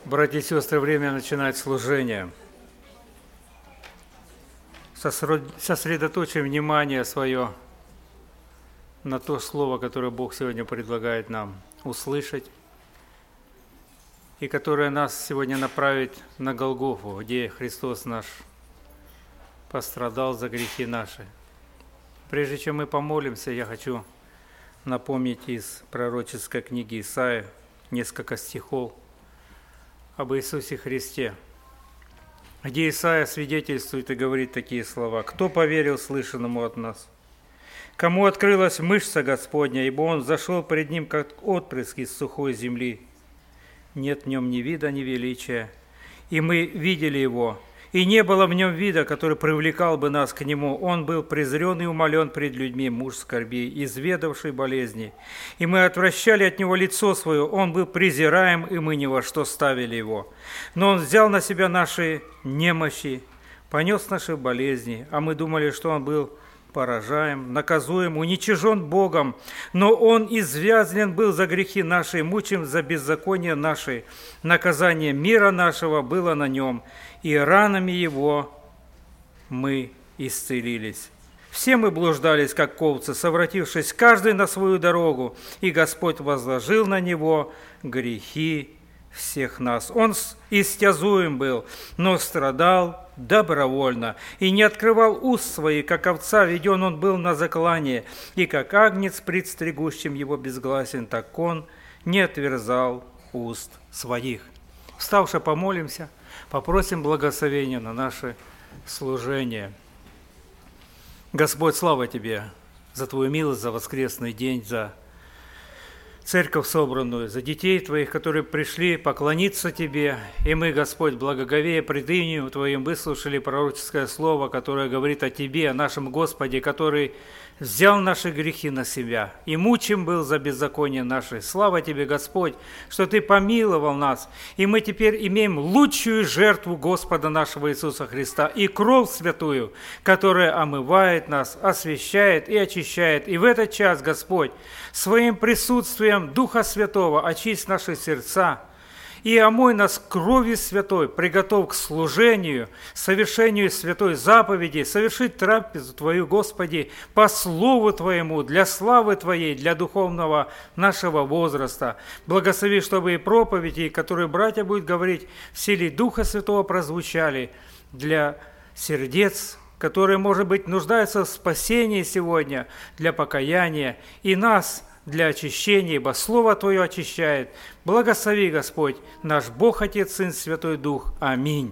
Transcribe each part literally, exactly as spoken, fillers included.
Братья и сестры, время начинать служение. Сосредоточим внимание свое на то слово, которое Бог сегодня предлагает нам услышать, и которое нас сегодня направит на Голгофу, где Христос наш пострадал за грехи наши. Прежде чем мы помолимся, я хочу напомнить из пророческой книги Исаии несколько стихов об Иисусе Христе, где Исаия свидетельствует и говорит такие слова: «Кто поверил слышанному от нас? Кому открылась мышца Господня, ибо Он зашел пред Ним, как отпрыск из сухой земли. Нет в Нем ни вида, ни величия, и мы видели Его, и не было в Нем вида, который привлекал бы нас к Нему. Он был презрен и умолен пред людьми, муж скорби, изведавший болезни. И мы отвращали от Него лицо Свое, Он был презираем, и мы ни во что ставили Его. Но Он взял на себя наши немощи, понес наши болезни, а мы думали, что Он был поражаем, наказуем, уничижен Богом, но Он извязлен был за грехи наши, мучим за беззаконие наши. Наказание мира нашего было на Нем, и ранами Его мы исцелились. Все мы блуждались, как овцы, совратившись каждый на свою дорогу, и Господь возложил на Него грехи всех нас. Он истязуем был, но страдал добровольно, и не открывал уст свои, как овца, веден Он был на заклание, и как агнец пред стригущим Его безгласен, так Он не отверзал уст своих». Вставши, помолимся, попросим благословения на наше служение. Господь, слава Тебе за Твою милость, за воскресный день, за церковь собранную, за детей Твоих, которые пришли поклониться Тебе. И мы, Господь, благоговея пред именем Твоим, выслушали пророческое слово, которое говорит о Тебе, о нашем Господе, который взял наши грехи на себя и мучим был за беззаконие наше. Слава Тебе, Господь, что Ты помиловал нас, и мы теперь имеем лучшую жертву Господа нашего Иисуса Христа и кровь святую, которая омывает нас, освящает и очищает. И в этот час, Господь, своим присутствием Духа Святого очисть наши сердца и омой нас кровью святой, приготовь к служению, совершению святой заповеди, совершить трапезу Твою, Господи, по Слову Твоему, для славы Твоей, для духовного нашего возраста. Благослови, чтобы и проповеди, которые братья будут говорить, в силе Духа Святого прозвучали для сердец, которые, может быть, нуждаются в спасении сегодня, для покаяния, и нас для очищения, ибо Слово Твое очищает. Благослови, Господь, наш Бог, Отец, Сын, Святой Дух. Аминь.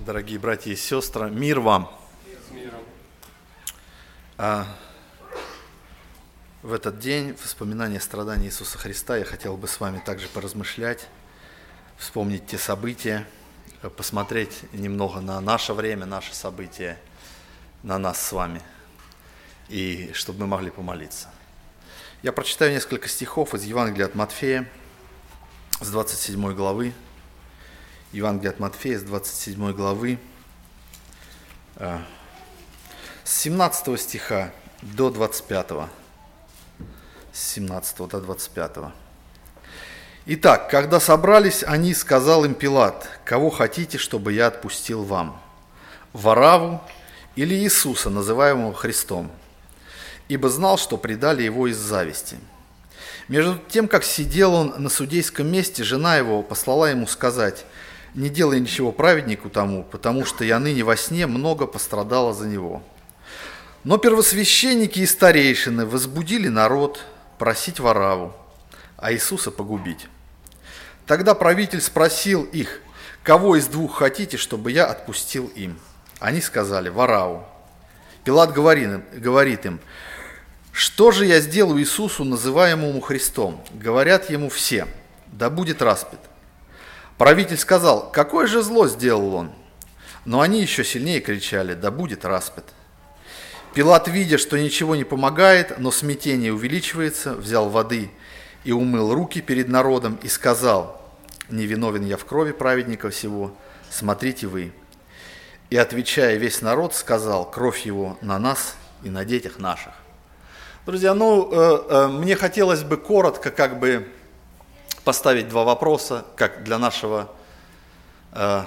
Дорогие братья и сестры, мир вам. С миром. А, в этот день, вспоминания страданий Иисуса Христа, я хотел бы с вами также поразмышлять, вспомнить те события, посмотреть немного на наше время, наши события, на нас с вами, и чтобы мы могли помолиться. Я прочитаю несколько стихов из Евангелия от Матфея, с двадцать седьмой главы. Евангелие от Матфея, с двадцать седьмой главы, с семнадцатого стиха до двадцать пятого. С семнадцатого до двадцать пятого. Итак, когда собрались они, сказал им Пилат: «Кого хотите, чтобы я отпустил вам? Варавву или Иисуса, называемого Христом?» Ибо знал, что предали его из зависти. Между тем, как сидел он на судейском месте, жена его послала ему сказать: «Не делай ничего праведнику тому, потому что я ныне во сне много пострадала за него». Но первосвященники и старейшины возбудили народ просить Варавву, а Иисуса погубить. Тогда правитель спросил их: «Кого из двух хотите, чтобы я отпустил им?» Они сказали: «Варавву». Пилат говорит им, говорит им: «Что же я сделаю Иисусу, называемому Христом?» Говорят ему все: «Да будет распят». Правитель сказал: «Какое же зло сделал он?» Но они еще сильнее кричали: «Да будет распят». Пилат, видя, что ничего не помогает, но смятение увеличивается, взял воды и умыл руки перед народом и сказал: «Невиновен я в крови праведника всего, смотрите вы». И, отвечая весь народ, сказал: «Кровь его на нас и на детях наших». Друзья, ну, э, э, мне хотелось бы коротко как бы поставить два вопроса, как для нашего э,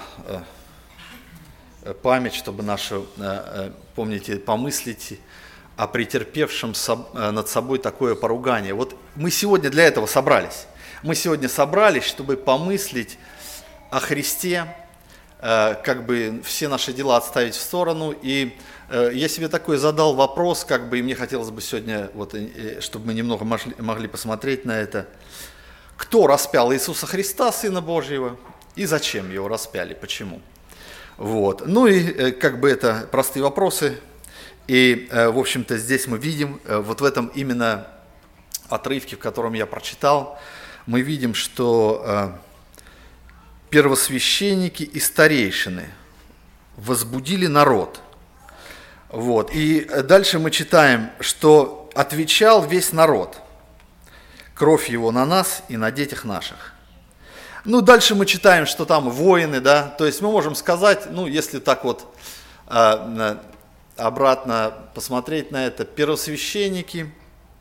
э, память, чтобы нашу, э, э, помните, помыслить о претерпевшем со, э, над собой такое поругание. Вот мы сегодня для этого собрались. Мы сегодня собрались, чтобы помыслить о Христе, э, как бы все наши дела отставить в сторону. И э, я себе такой задал вопрос, как бы, и мне хотелось бы сегодня, вот, э, чтобы мы немного могли, могли посмотреть на это. Кто распял Иисуса Христа, Сына Божьего, и зачем его распяли, почему? Вот. Ну и как бы это простые вопросы. И, в общем-то, здесь мы видим, вот в этом именно отрывке, в котором я прочитал, мы видим, что первосвященники и старейшины возбудили народ. Вот. И дальше мы читаем, что отвечал весь народ: «Кровь его на нас и на детях наших». Ну, дальше мы читаем, что там воины, да, то есть мы можем сказать, ну, если так вот э, обратно посмотреть на это, первосвященники,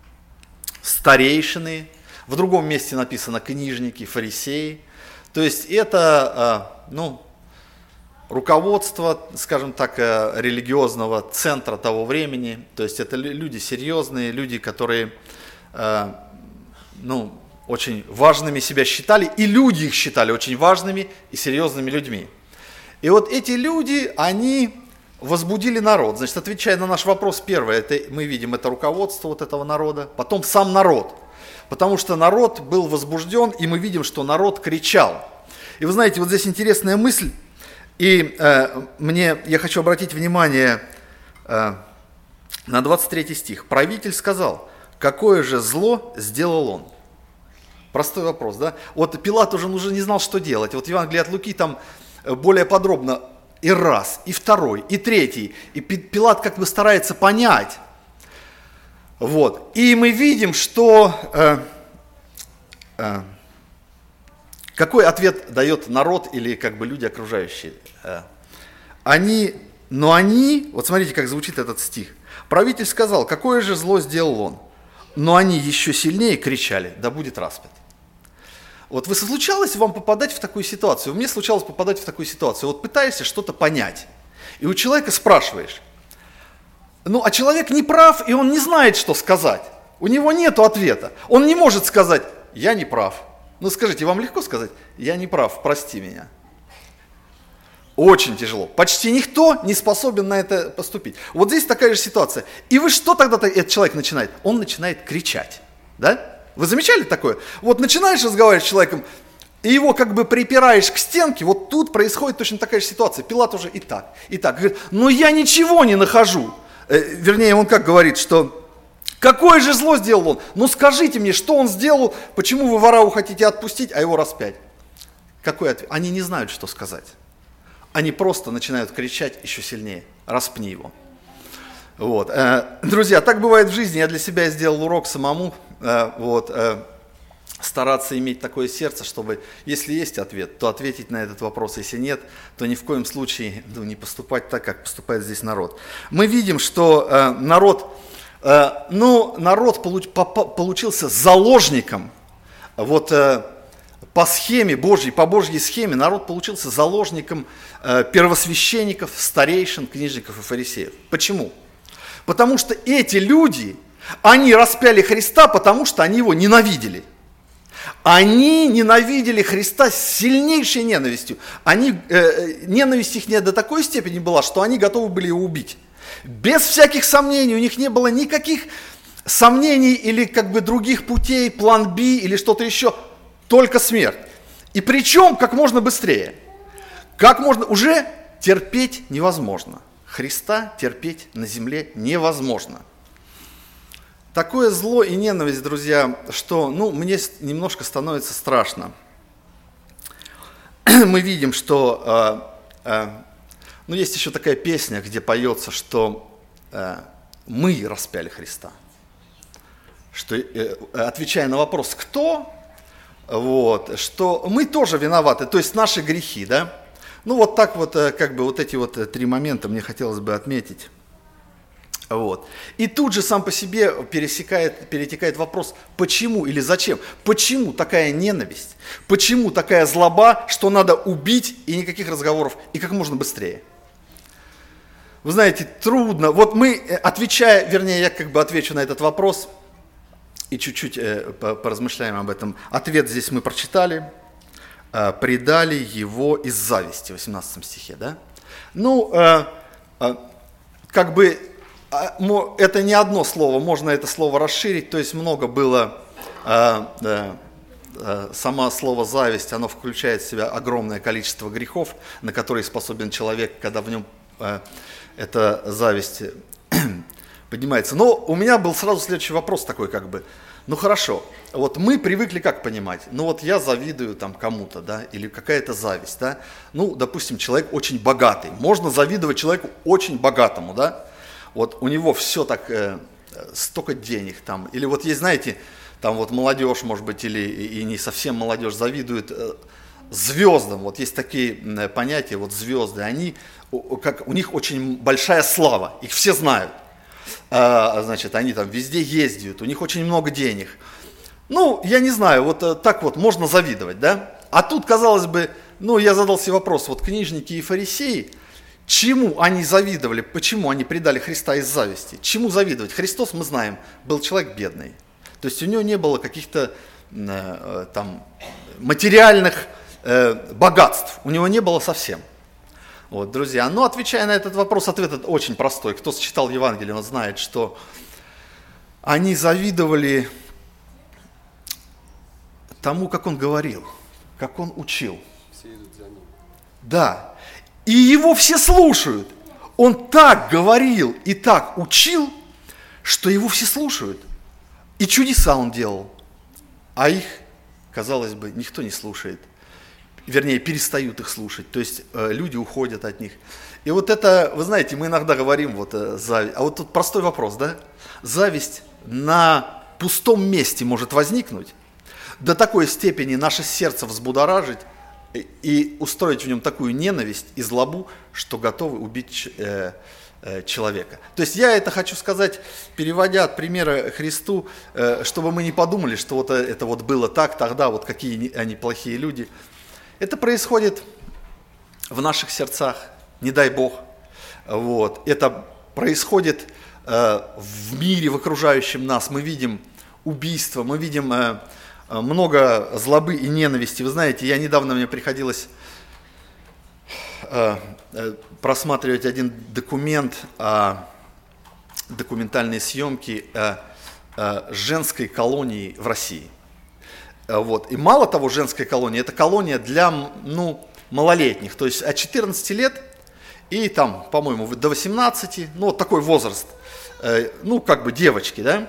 старейшины, в другом месте написано книжники, фарисеи, то есть это, э, ну, руководство, скажем так, э, религиозного центра того времени, то есть это люди серьезные, люди, которые э, ну, очень важными себя считали, и люди их считали очень важными и серьезными людьми. И вот эти люди, они возбудили народ. Значит, отвечая на наш вопрос, первое, это, мы видим, это руководство вот этого народа, потом сам народ. Потому что народ был возбужден, и мы видим, что народ кричал. И вы знаете, вот здесь интересная мысль, и э, мне, я хочу обратить внимание э, на двадцать третий стих. Правитель сказал: «Какое же зло сделал он?» Простой вопрос, да? Вот Пилат уже, уже не знал, что делать. Вот Евангелие от Луки там более подробно и раз, и второй, и третий. И Пилат как бы старается понять. Вот. И мы видим, что э, э, какой ответ дает народ или как бы люди окружающие. Э, они, но они, вот смотрите, как звучит этот стих. Правитель сказал: «Какое же зло сделал он?» Но они еще сильнее кричали: «Да будет распят». Вот вы случалось вам попадать в такую ситуацию? Мне случалось попадать в такую ситуацию. Вот пытаешься что-то понять, и у человека спрашиваешь. Ну, а человек не прав, и он не знает, что сказать. У него нет ответа. Он не может сказать: «Я не прав». Ну, скажите, вам легко сказать: «Я не прав, прости меня»? Очень тяжело. Почти никто не способен на это поступить. Вот здесь такая же ситуация. И вы что тогда этот человек начинает? Он начинает кричать. Да? Вы замечали такое? Вот начинаешь разговаривать с человеком, и его как бы припираешь к стенке, вот тут происходит точно такая же ситуация. Пилат уже и так, и так. Говорит, но я ничего не нахожу. Э, вернее, он как говорит, что какое же зло сделал он? Ну скажите мне, что он сделал, почему вы Варавву хотите отпустить, а его распять? Какой ответ? Они не знают, что сказать. Они просто начинают кричать еще сильнее. Распни его. Вот. Друзья, так бывает в жизни. Я для себя сделал урок самому. Вот. Стараться иметь такое сердце, чтобы, если есть ответ, то ответить на этот вопрос. Если нет, то ни в коем случае ну, не поступать так, как поступает здесь народ. Мы видим, что народ, ну, народ получился заложником. Вот по схеме Божьей, по Божьей схеме народ получился заложником э, первосвященников, старейшин, книжников и фарисеев. Почему? Потому что эти люди, они распяли Христа, потому что они его ненавидели. Они ненавидели Христа с сильнейшей ненавистью. Они, э, ненависть их до такой степени была, что они готовы были его убить. Без всяких сомнений, у них не было никаких сомнений или как бы других путей, план Б или что-то еще. Только смерть. И причем как можно быстрее. Как можно, уже терпеть невозможно. Христа терпеть на земле невозможно. Такое зло и ненависть, друзья, что ну, мне немножко становится страшно. Мы видим, что э, э, ну, есть еще такая песня, где поется, что э, мы распяли Христа. Что, э, отвечая на вопрос «кто?», вот, что мы тоже виноваты, то есть наши грехи, да. Ну вот так вот, как бы вот эти вот три момента мне хотелось бы отметить. Вот. И тут же сам по себе пересекает, перетекает вопрос, почему или зачем? Почему такая ненависть? Почему такая злоба, что надо убить и никаких разговоров, и как можно быстрее? Вы знаете, трудно. Вот мы, отвечая, вернее, я как бы отвечу на этот вопрос, и чуть-чуть э, поразмышляем об этом. Ответ здесь мы прочитали. Э, «Предали его из зависти», в восемнадцатом стихе. Да? Ну, э, э, как бы, э, это не одно слово, можно это слово расширить. То есть много было, э, э, э, само слово «зависть», оно включает в себя огромное количество грехов, на которые способен человек, когда в нем э, эта зависть поднимается. Но у меня был сразу следующий вопрос такой, как бы, ну хорошо, вот мы привыкли как понимать, ну вот я завидую там кому-то, да, или какая-то зависть, да, ну, допустим, человек очень богатый, можно завидовать человеку очень богатому, да, вот у него все так, э, столько денег там, или вот есть, знаете, там вот молодежь, может быть, или и не совсем молодежь завидует э, звездам, вот есть такие э, понятия, вот звезды, они, как, у них очень большая слава, их все знают. А, значит, они там везде ездят, у них очень много денег. Ну, я не знаю, вот так вот можно завидовать, да? А тут, казалось бы, ну, я задал себе вопрос, вот книжники и фарисеи, чему они завидовали, почему они предали Христа из зависти? Чему завидовать? Христос, мы знаем, был человек бедный. То есть у него не было каких-то э, там материальных э, богатств, у него не было совсем. Вот, друзья, но отвечая на этот вопрос, ответ очень простой. Кто читал Евангелие, он знает, что они завидовали тому, как он говорил, как он учил. Все идут за ним. Да, и его все слушают. Он так говорил и так учил, что его все слушают. И чудеса он делал, а их, казалось бы, никто не слушает. Вернее, перестают их слушать, то есть э, люди уходят от них. И вот это, вы знаете, мы иногда говорим, вот э, зависть, а вот тут простой вопрос, да? Зависть на пустом месте может возникнуть, до такой степени наше сердце взбудоражить и, и устроить в нем такую ненависть и злобу, что готовы убить э, э, человека. То есть я это хочу сказать, переводя от примера Христу, э, чтобы мы не подумали, что вот это вот было так, тогда вот какие они плохие люди. Это происходит в наших сердцах, не дай Бог. Вот. Это происходит э, в мире, в окружающем нас. Мы видим убийства, мы видим э, много злобы и ненависти. Вы знаете, я недавно, мне приходилось э, э, просматривать один документ, э, документальные съемки э, э, женской колонии в России. Вот. И мало того, женская колония, это колония для, ну, малолетних, то есть от четырнадцати лет и там, по-моему, до восемнадцати, ну, вот такой возраст, э, ну, как бы девочки, да.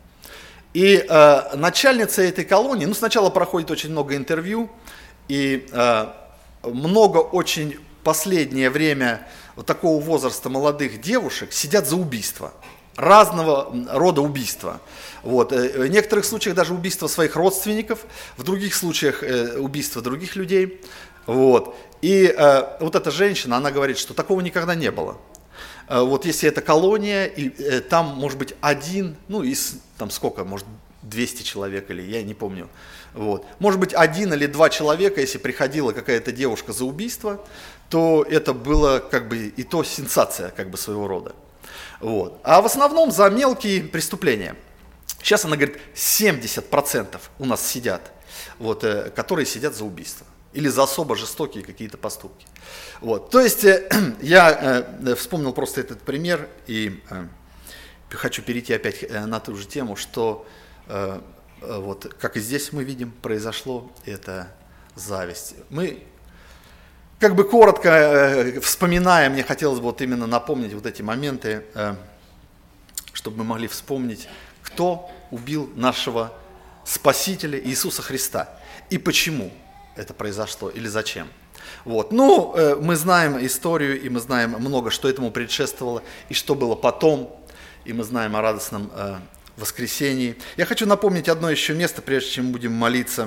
И э, начальница этой колонии, ну, сначала проходит очень много интервью, и э, много очень последнее время вот такого возраста молодых девушек сидят за убийство, разного рода убийства. Вот. В некоторых случаях даже убийство своих родственников, в других случаях э, убийство других людей. Вот. И э, вот эта женщина, она говорит, что такого никогда не было. Э, вот если это колония, и э, там может быть один, ну из там сколько, может двести человек или я не помню. Вот. Может быть один или два человека, если приходила какая-то девушка за убийство, то это было как бы и то сенсация как бы своего рода. Вот. А в основном за мелкие преступления. Сейчас она говорит, семьдесят процентов у нас сидят, вот, э, которые сидят за убийство или за особо жестокие какие-то поступки. Вот. То есть э, я э, вспомнил просто этот пример и э, хочу перейти опять на ту же тему, что э, э, вот, как и здесь мы видим, произошло это зависть. Мы как бы коротко э, вспоминая, мне хотелось бы вот именно напомнить вот эти моменты, э, чтобы мы могли вспомнить, кто убил нашего Спасителя Иисуса Христа и почему это произошло или зачем. Вот. Ну, э, мы знаем историю и мы знаем много, что этому предшествовало и что было потом, и мы знаем о радостном э, воскресении. Я хочу напомнить одно еще место, прежде чем мы будем молиться.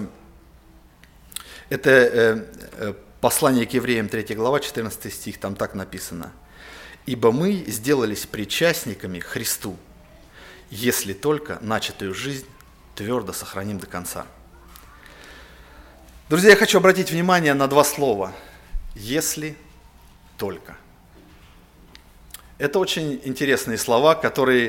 Это э, э, послание к евреям, третья глава, четырнадцатый стих, там так написано. «Ибо мы сделались причастниками Христу, если только начатую жизнь твердо сохраним до конца». Друзья, я хочу обратить внимание на два слова. «Если только». Это очень интересные слова, которые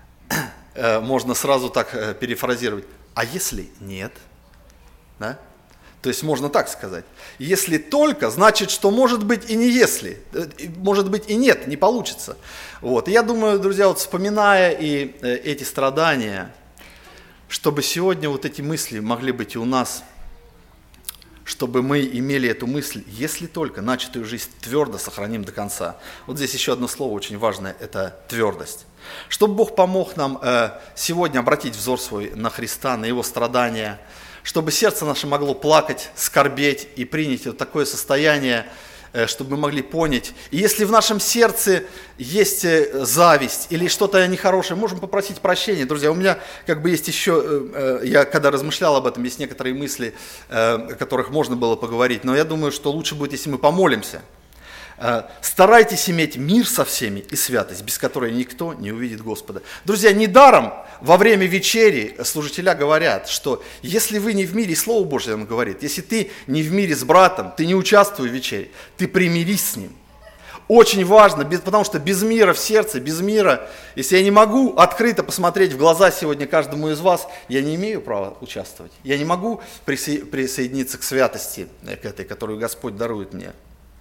э, можно сразу так э, перефразировать. А если нет? Да? То есть можно так сказать. Если только, значит, что может быть и не если. Может быть и нет, не получится. Вот. И я думаю, друзья, вот вспоминая и э, эти страдания, чтобы сегодня вот эти мысли могли быть и у нас, чтобы мы имели эту мысль, если только начатую жизнь твердо сохраним до конца. Вот здесь еще одно слово очень важное, это твердость. Чтобы Бог помог нам э, сегодня обратить взор свой на Христа, на Его страдания, чтобы сердце наше могло плакать, скорбеть и принять вот такое состояние, чтобы мы могли понять. И если в нашем сердце есть зависть или что-то нехорошее, можем попросить прощения. Друзья, у меня как бы есть еще, я когда размышлял об этом, есть некоторые мысли, о которых можно было поговорить, но я думаю, что лучше будет, если мы помолимся. Старайтесь иметь мир со всеми и святость, без которой никто не увидит Господа. Друзья, недаром во время вечери служителя говорят, что если вы не в мире, Слово Божье он говорит, если ты не в мире с братом, ты не участвуй в вечере, ты примирись с ним. Очень важно, потому что без мира в сердце, без мира, если я не могу открыто посмотреть в глаза сегодня каждому из вас, я не имею права участвовать. Я не могу присоединиться к святости, к этой, которую Господь дарует мне.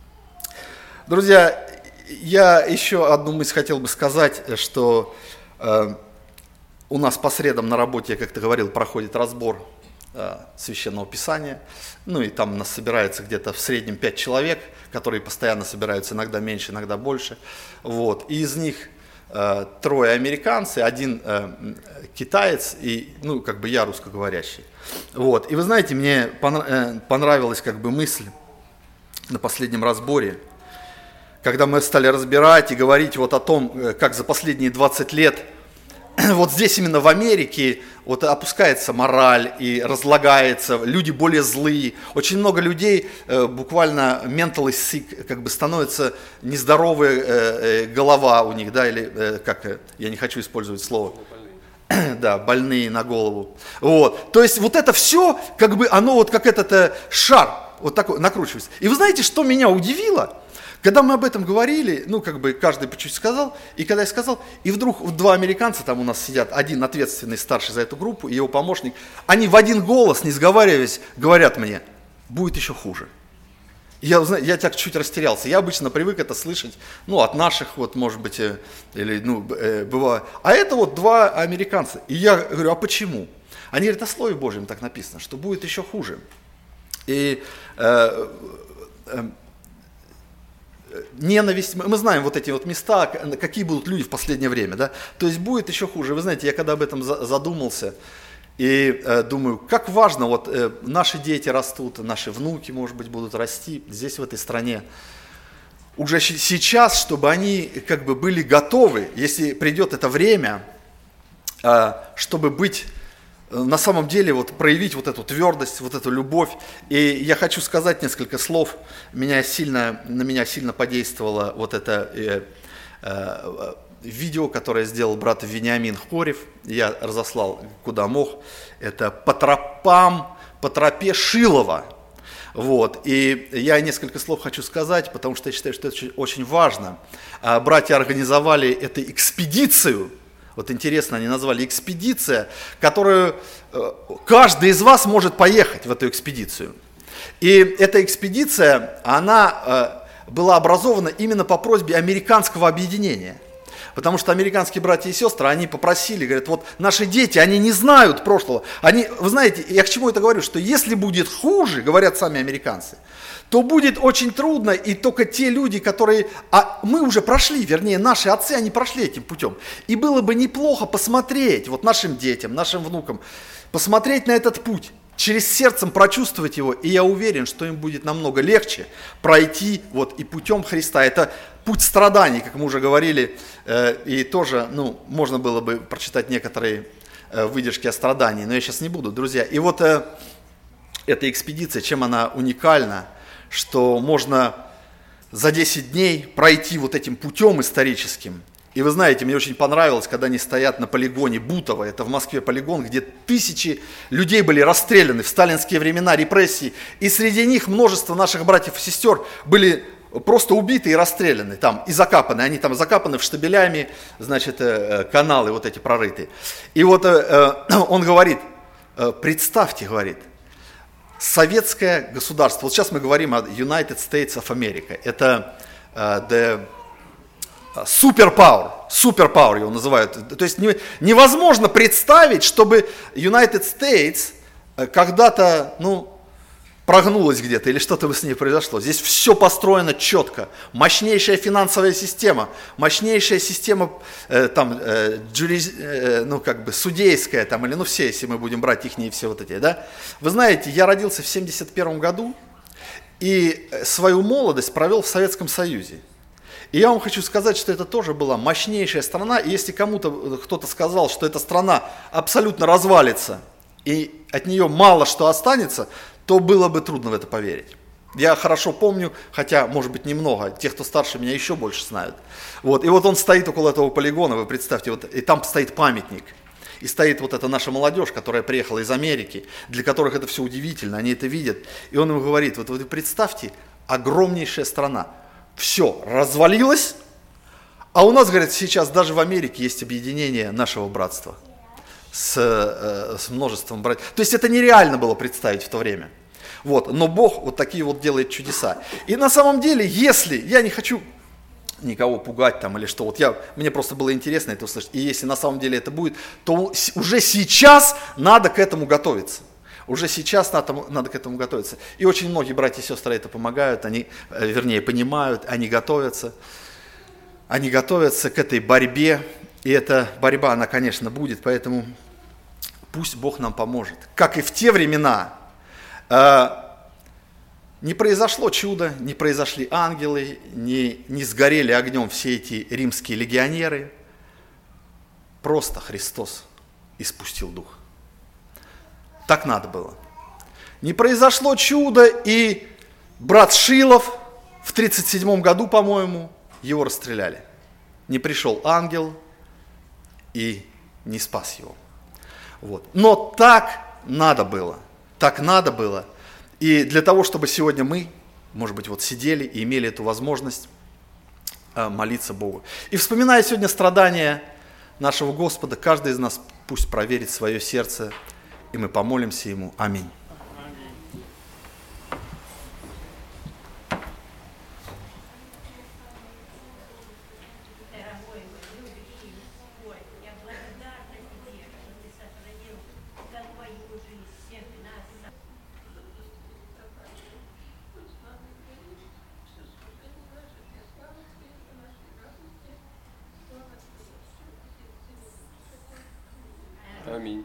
Друзья, я еще одну мысль хотел бы сказать, что э, у нас по средам на работе, я как-то говорил, проходит разбор э, Священного Писания, ну и там у нас собирается где-то в среднем пять человек, которые постоянно собираются, иногда меньше, иногда больше, вот, и из них э, трое американцы, один э, китаец и, ну, как бы я русскоговорящий, вот, и вы знаете, мне понравилась как бы мысль на последнем разборе, когда мы стали разбирать и говорить вот о том, как за последние двадцать лет, вот здесь именно в Америке вот опускается мораль и разлагается, люди более злые, очень много людей буквально mentally sick, как бы становится нездоровая голова у них, да, или как, я не хочу использовать слово, да, больные на голову, вот, то есть вот это все, как бы оно вот как этот шар, вот такой накручивается. И вы знаете, что меня удивило? Когда мы об этом говорили, ну, как бы каждый по чуть сказал, и когда я сказал, и вдруг два американца там у нас сидят, один ответственный, старший за эту группу, и его помощник, они в один голос, не сговариваясь, говорят мне, будет еще хуже. Я, я так чуть растерялся, я обычно привык это слышать, ну, от наших, вот, может быть, или, ну, бывает. А это вот два американца, и я говорю, а почему? Они говорят, о Слове Божьем так написано, что будет еще хуже. И э, э, ненависть, мы знаем вот эти вот места, какие будут люди в последнее время, да? То есть будет еще хуже. Вы знаете, я когда об этом задумался, и э, думаю, как важно, вот э, наши дети растут, наши внуки, может быть, будут расти здесь, в этой стране. Уже сейчас, чтобы они как бы были готовы, если придет это время, э, чтобы быть, э, на самом деле, вот проявить вот эту твердость, вот эту любовь. И я хочу сказать несколько слов. Меня сильно, на меня сильно подействовало вот это э, э, видео, которое сделал брат Вениамин Хорев, я разослал куда мог, это «По тропам, по тропе Шилова». Вот. И я несколько слов хочу сказать, потому что я считаю, что это очень важно. Братья организовали эту экспедицию, вот интересно, они назвали экспедиция, которую каждый из вас может поехать в эту экспедицию. И эта экспедиция, она была образована именно по просьбе американского объединения. Потому что американские братья и сестры, они попросили, говорят, вот наши дети, они не знают прошлого. Они, вы знаете, я к чему это говорю, что если будет хуже, говорят сами американцы, то будет очень трудно, и только те люди, которые, а мы уже прошли, вернее, наши отцы, они прошли этим путем. И было бы неплохо посмотреть, вот нашим детям, нашим внукам, посмотреть на этот путь, через сердцем прочувствовать его, и я уверен, что им будет намного легче пройти вот и путем Христа. Это путь страданий, как мы уже говорили, и тоже, ну, можно было бы прочитать некоторые выдержки о страдании, но я сейчас не буду, друзья. И вот эта экспедиция, чем она уникальна, что можно за десять дней пройти вот этим путем историческим. И вы знаете, мне очень понравилось, когда они стоят на полигоне Бутово, это в Москве полигон, где тысячи людей были расстреляны в сталинские времена, репрессии, и среди них множество наших братьев и сестер были просто убиты и расстреляны там, и закапаны. Они там закапаны в штабелями, значит, каналы вот эти прорыты. И вот он говорит, представьте, говорит, советское государство, вот сейчас мы говорим о United States of America, это the Суперпауэр, суперпауэр его называют. То есть невозможно представить, чтобы United States когда-то, ну, прогнулась где-то или что-то с ней произошло. Здесь все построено четко. Мощнейшая финансовая система, мощнейшая система э, там, э, джури, э, ну, как бы судейская, там, или ну все, если мы будем брать их все вот эти, да. Вы знаете, я родился в семьдесят первом году и свою молодость провел в Советском Союзе. И я вам хочу сказать, что это тоже была мощнейшая страна, и если кому-то кто-то сказал, что эта страна абсолютно развалится, и от нее мало что останется, то было бы трудно в это поверить. Я хорошо помню, хотя, может быть, немного, тех, кто старше меня, еще больше знают. Вот, и вот он стоит около этого полигона, вы представьте, вот, и там стоит памятник. И стоит вот эта наша молодежь, которая приехала из Америки, для которых это все удивительно, они это видят. И он им говорит, вот вы представьте, огромнейшая страна. Все развалилось, а у нас, говорят, сейчас даже в Америке есть объединение нашего братства с, э, с множеством братьев. То есть это нереально было представить в то время. Вот. Но Бог вот такие вот делает чудеса. И на самом деле, если, я не хочу никого пугать там или что, вот я, мне просто было интересно это услышать, и если на самом деле это будет, то уже сейчас надо к этому готовиться. Уже сейчас надо, надо к этому готовиться. И очень многие братья и сестры это помогают, они, вернее, понимают, они готовятся. Они готовятся к этой борьбе. И эта борьба, она, конечно, будет, поэтому пусть Бог нам поможет. Как и в те времена, э, не произошло чудо, не произошли ангелы, не, не сгорели огнем все эти римские легионеры. Просто Христос испустил дух. Так надо было. Не произошло чудо, и брат Шилов в тридцать седьмом году, по-моему, его расстреляли. Не пришел ангел и не спас его. Вот. Но так надо было. Так надо было. И для того, чтобы сегодня мы, может быть, вот сидели и имели эту возможность молиться Богу. И вспоминая сегодня страдания нашего Господа, каждый из нас пусть проверит свое сердце, и мы помолимся Ему. Аминь. Дорогой мой, любящий Господь, я благодарна Тебе, что Ты сохранил, как Аминь.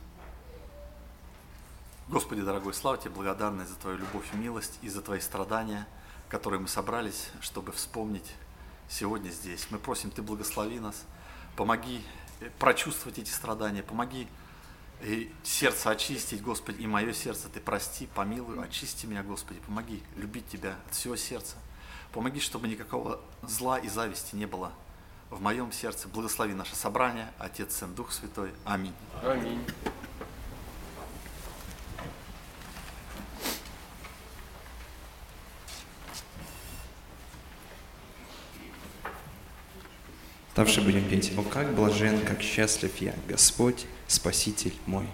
Господи, дорогой, слава Тебе, благодарность за Твою любовь и милость и за Твои страдания, которые мы собрались, чтобы вспомнить сегодня здесь. Мы просим, Ты благослови нас, помоги прочувствовать эти страдания, помоги и сердце очистить, Господи, и мое сердце Ты прости, помилуй, очисти меня, Господи, помоги любить Тебя от всего сердца. Помоги, чтобы никакого зла и зависти не было в моем сердце. Благослови наше собрание, Отец, Сын, Дух Святой. Аминь. Аминь. Ставши будем петь: «О, как блажен, как счастлив я, Господь, Спаситель мой».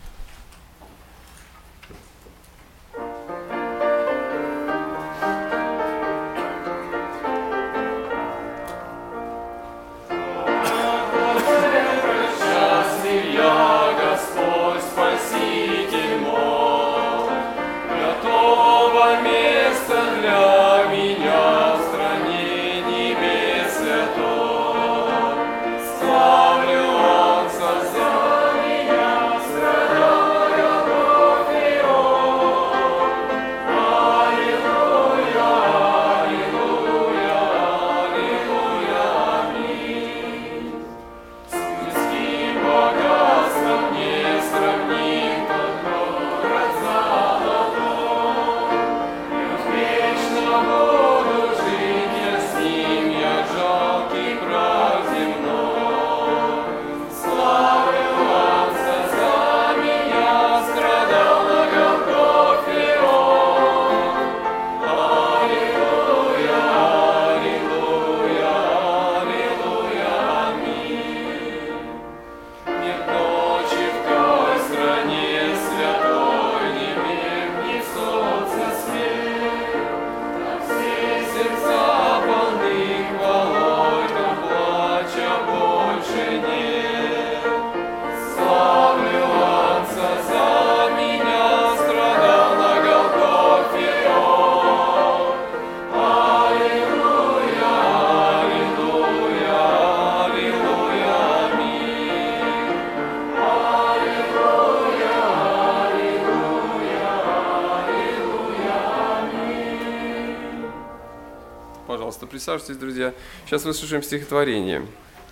Присаживайтесь, друзья. Сейчас выслушаем стихотворение.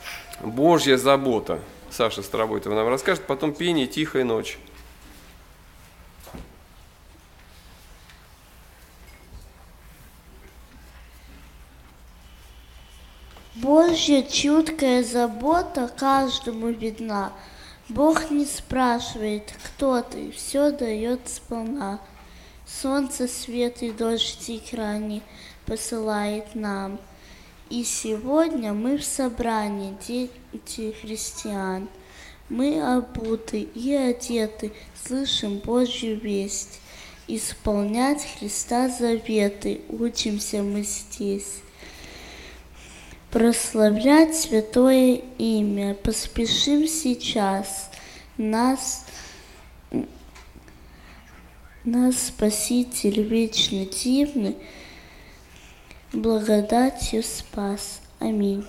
«Божья забота». Саша Старобойтова нам расскажет, потом пение «Тихая ночь». Божья чуткая забота каждому видна. Бог не спрашивает, кто ты, все дает сполна. Солнце, свет и дождь и крани посылает нам. И сегодня мы в собрании, дети христиан. Мы обуты и одеты, слышим Божью весть. Исполнять Христа заветы учимся мы здесь. Прославлять святое имя поспешим сейчас. Нас, нас Спаситель вечный дивный благодатью спас. Аминь.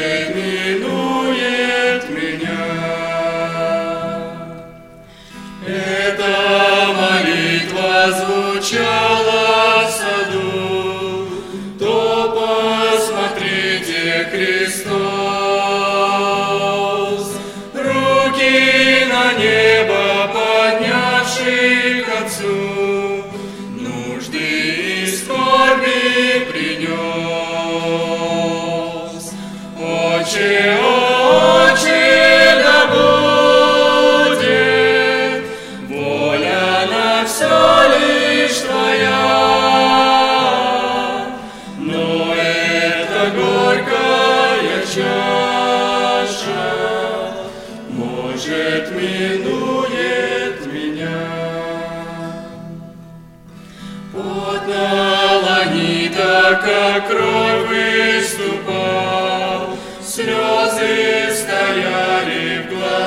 может, минует меня. Эта молитва звучала в саду, то посмотрите, Христос, руки на небо поднявший к Отцу, нужды и скорби принес. Отче, Отче, да будет воля на все лишь Твоя, но эта горькая чаша, может, минует меня. Пот на ланита, как кровь выступал, слезы стояли в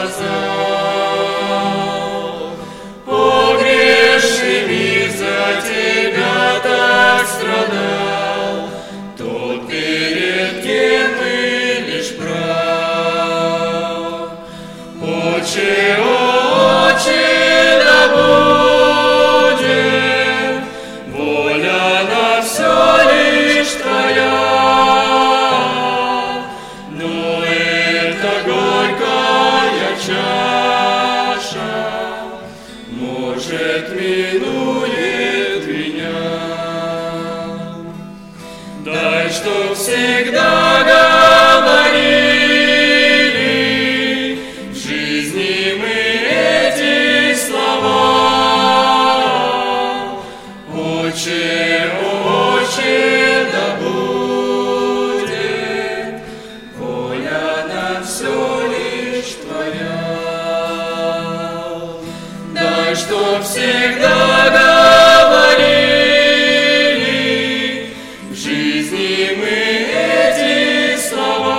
глазах. О, грешный мир за Тебя так страдал, тот, перед кем мы лишь прав. Отче, Отче, да будет воля на все лишь Твоя, но эта горькая чаша, может, минует меня. Дай, чтоб всегда говорили в жизни мы эти слова. Отче, Отче, да будет воля на все лишь Твоя. Дай, чтоб всегда говорили в жизни мы эти слова.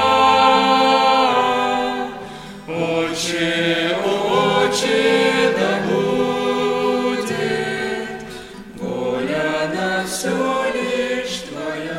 Отче, Отче, да будет воля на все лишь Твоя.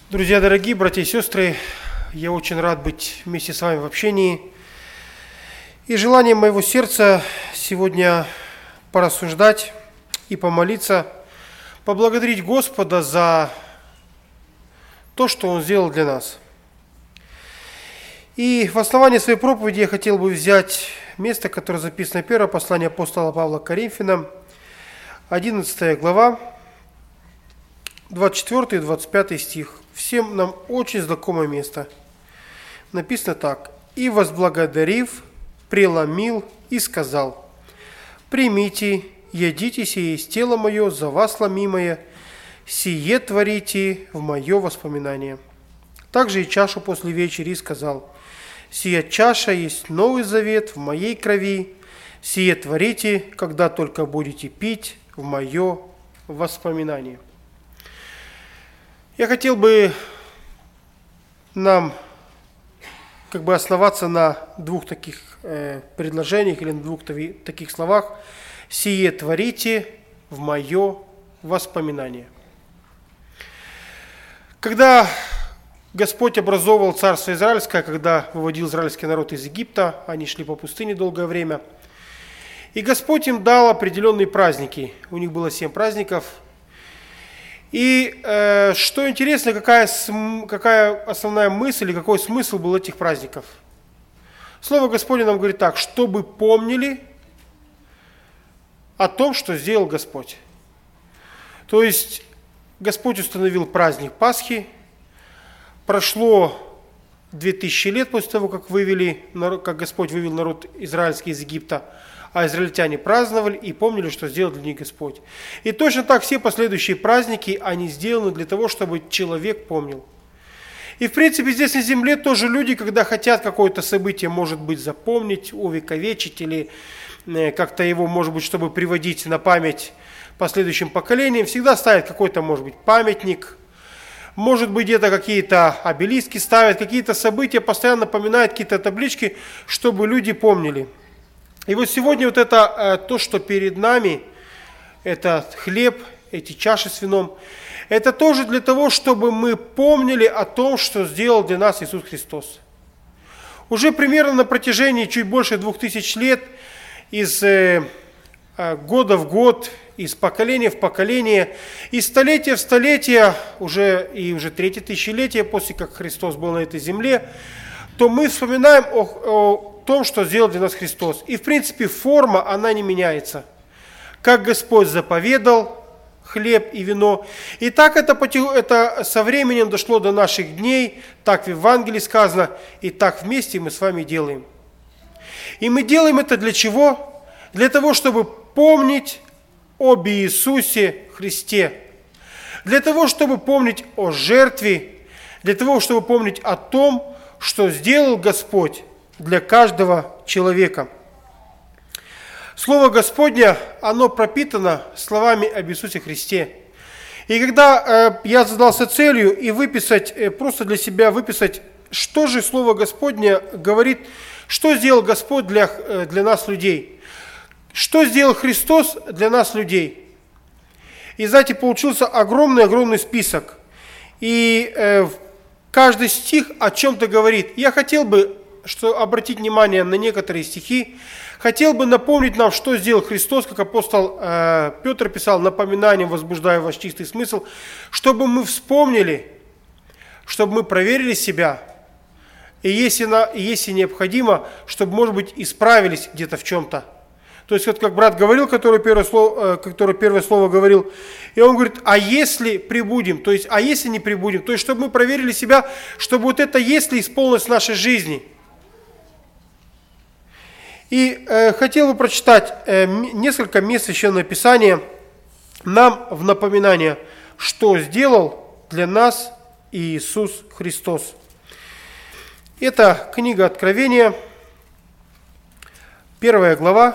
Друзья дорогие, братья и сестры, я очень рад быть вместе с вами в общении. И желание моего сердца сегодня порассуждать и помолиться, поблагодарить Господа за то, что Он сделал для нас. И в основании своей проповеди я хотел бы взять место, которое записано первое послание апостола Павла к Коринфянам, одиннадцатая глава, двадцать четвёртый и двадцать пятый стих. Всем нам очень знакомое место. Написано так. «И, возблагодарив, преломил и сказал: примите, едите, сие есть тело мое, за вас ломимое, сие творите в мое воспоминание». Также и чашу после вечери сказал: «Сия чаша есть новый завет в моей крови, сие творите, когда только будете пить в мое воспоминание». Я хотел бы нам как бы основаться на двух таких э, предложениях или на двух тави, таких словах. «Сие творите в мое воспоминание». Когда Господь образовывал царство Израильское, когда выводил израильский народ из Египта, они шли по пустыне долгое время, и Господь им дал определенные праздники. У них было семь праздников. И э, что интересно, какая, какая основная мысль и какой смысл был этих праздников? Слово Господне нам говорит так: чтобы помнили о том, что сделал Господь. То есть Господь установил праздник Пасхи. Прошло две тысячи лет после того, как, вывели, как Господь вывел народ израильский из Египта, а израильтяне праздновали и помнили, что сделал для них Господь. И точно так все последующие праздники, они сделаны для того, чтобы человек помнил. И в принципе здесь на земле тоже люди, когда хотят какое-то событие, может быть, запомнить, увековечить или как-то его, может быть, чтобы приводить на память последующим поколениям, всегда ставят какой-то, может быть, памятник, может быть, где-то какие-то обелиски ставят, какие-то события, постоянно напоминают, какие-то таблички, чтобы люди помнили. И вот сегодня вот это то, что перед нами, это хлеб, эти чаши с вином, это тоже для того, чтобы мы помнили о том, что сделал для нас Иисус Христос. Уже примерно на протяжении чуть больше двух тысяч лет, из года в год, из поколения в поколение, из столетия в столетие, уже и уже третье тысячелетие после как Христос был на этой земле, то мы вспоминаем о, о том, что сделал для нас Христос. И в принципе форма, она не меняется. Как Господь заповедал хлеб и вино, и так это, это со временем дошло до наших дней, так в Евангелии сказано, и так вместе мы с вами делаем. И мы делаем это для чего? Для того, чтобы помнить об Иисусе Христе, для того, чтобы помнить о жертве, для того, чтобы помнить о том, что сделал Господь для каждого человека. Слово Господне, оно пропитано словами об Иисусе Христе. И когда э, я задался целью и выписать, э, просто для себя выписать, что же Слово Господне говорит, что сделал Господь для, э, для нас, людей, что сделал Христос для нас, людей. И, знаете, получился огромный-огромный список. И э, каждый стих о чем-то говорит. Я хотел бы что, обратить внимание на некоторые стихи. Хотел бы напомнить нам, что сделал Христос, как апостол э, Петр писал, напоминанием, возбуждая ваш чистый смысл, чтобы мы вспомнили, чтобы мы проверили себя, и если, на, и если необходимо, чтобы, может быть, исправились где-то в чем-то. То есть, вот как брат говорил, который первое слово, который первое слово говорил, и он говорит, а если прибудем, то есть, а если не прибудем, то есть, чтобы мы проверили себя, чтобы вот это если исполнилось в нашей жизни. И э, хотел бы прочитать э, несколько мест Священного Писания нам в напоминание, что сделал для нас Иисус Христос. Это книга Откровения, первая глава,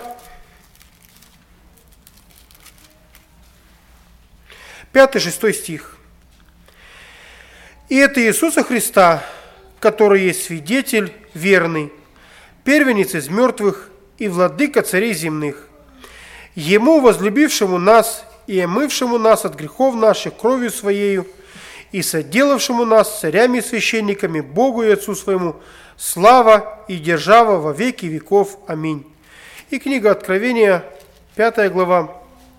пятый-шестой стих. «И это Иисуса Христа, который есть свидетель верный, первенец из мертвых и владыка царей земных, Ему, возлюбившему нас и омывшему нас от грехов наших кровью Своею, и соделавшему нас царями и священниками, Богу и Отцу своему, слава и держава во веки веков. Аминь». И книга Откровения, пятая глава,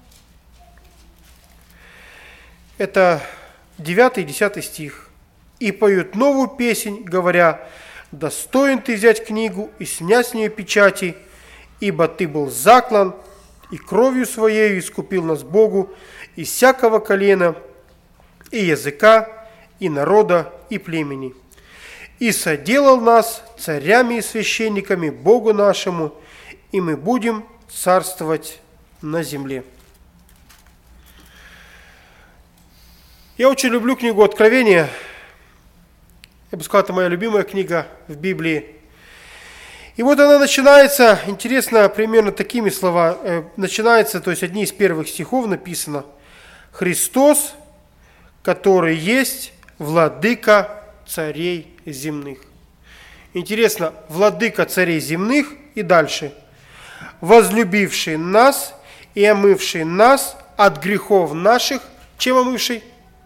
это девятый и десятый стих. «И поют новую песнь, говоря: достоин ты взять книгу и снять с нее печати, ибо ты был заклан, и кровью своею искупил нас Богу из всякого колена, и языка, и народа, и племени, и соделал нас царями и священниками Богу нашему, и мы будем царствовать на земле». Я очень люблю книгу Откровения. Я бы сказал, это моя любимая книга в Библии. И вот она начинается, интересно, примерно такими словами. Начинается, то есть одни из первых стихов написано: «Христос, который есть владыка царей земных». Интересно, владыка царей земных и дальше: «Возлюбивший нас и омывший нас от грехов наших». Чем омывший?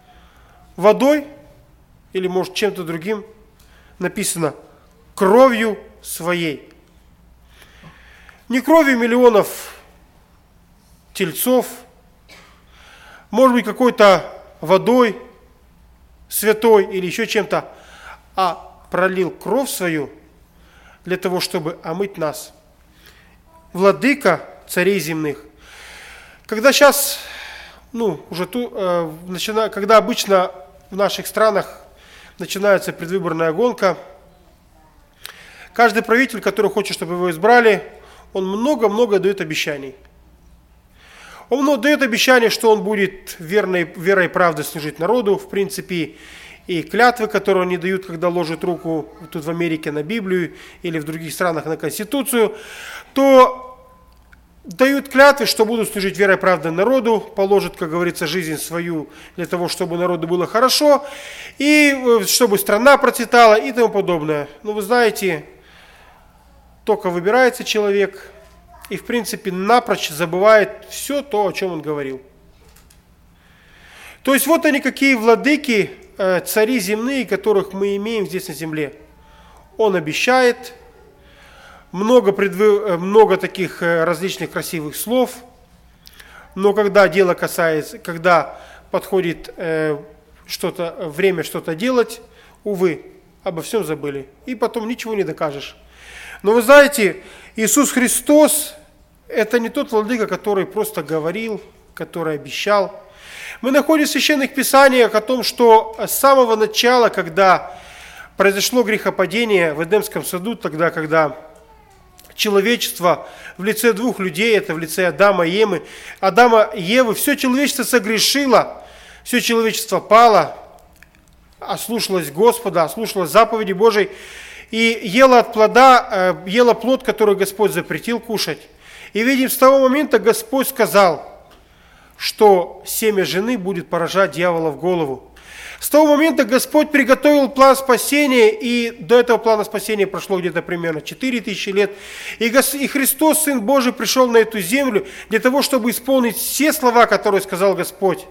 Водой или, может, чем-то другим? Написано: кровью своей. Не кровью миллионов тельцов, может быть, какой-то водой святой или еще чем-то, а пролил кровь свою для того, чтобы омыть нас. Владыка царей земных. Когда сейчас, ну, уже ту, э, начина, когда обычно в наших странах начинается предвыборная гонка, каждый правитель, который хочет, чтобы его избрали, он много-много дает обещаний. Он много дает обещаний, что он будет верной, верой и правдой служить народу, в принципе, и клятвы, которые они дают, когда ложат руку тут в Америке на Библию или в других странах на Конституцию, то дают клятвы, что будут служить верой и правдой народу, положат, как говорится, жизнь свою для того, чтобы народу было хорошо, и чтобы страна процветала и тому подобное. Но вы знаете, только выбирается человек и, в принципе, напрочь забывает все то, о чем он говорил. То есть вот они, какие владыки, цари земные, которых мы имеем здесь на земле. Он обещает много, предвы... много таких различных красивых слов, но когда дело касается, когда подходит э, что-то, время что-то делать, увы, обо всем забыли. И потом ничего не докажешь. Но вы знаете, Иисус Христос – это не тот владыка, который просто говорил, который обещал. Мы находим в Священных Писаниях о том, что с самого начала, когда произошло грехопадение в Эдемском саду, тогда, когда человечество в лице двух людей, это в лице Адама и Евы, Адама и Евы, все человечество согрешило, все человечество пало, ослушалось Господа, ослушалось заповеди Божией и ело от плода, ело плод, который Господь запретил кушать. И видим, с того момента Господь сказал, что семя жены будет поражать дьявола в голову. С того момента Господь приготовил план спасения, и до этого плана спасения прошло где-то примерно четыре тысячи лет. И Христос, Сын Божий, пришел на эту землю для того, чтобы исполнить все слова, которые сказал Господь.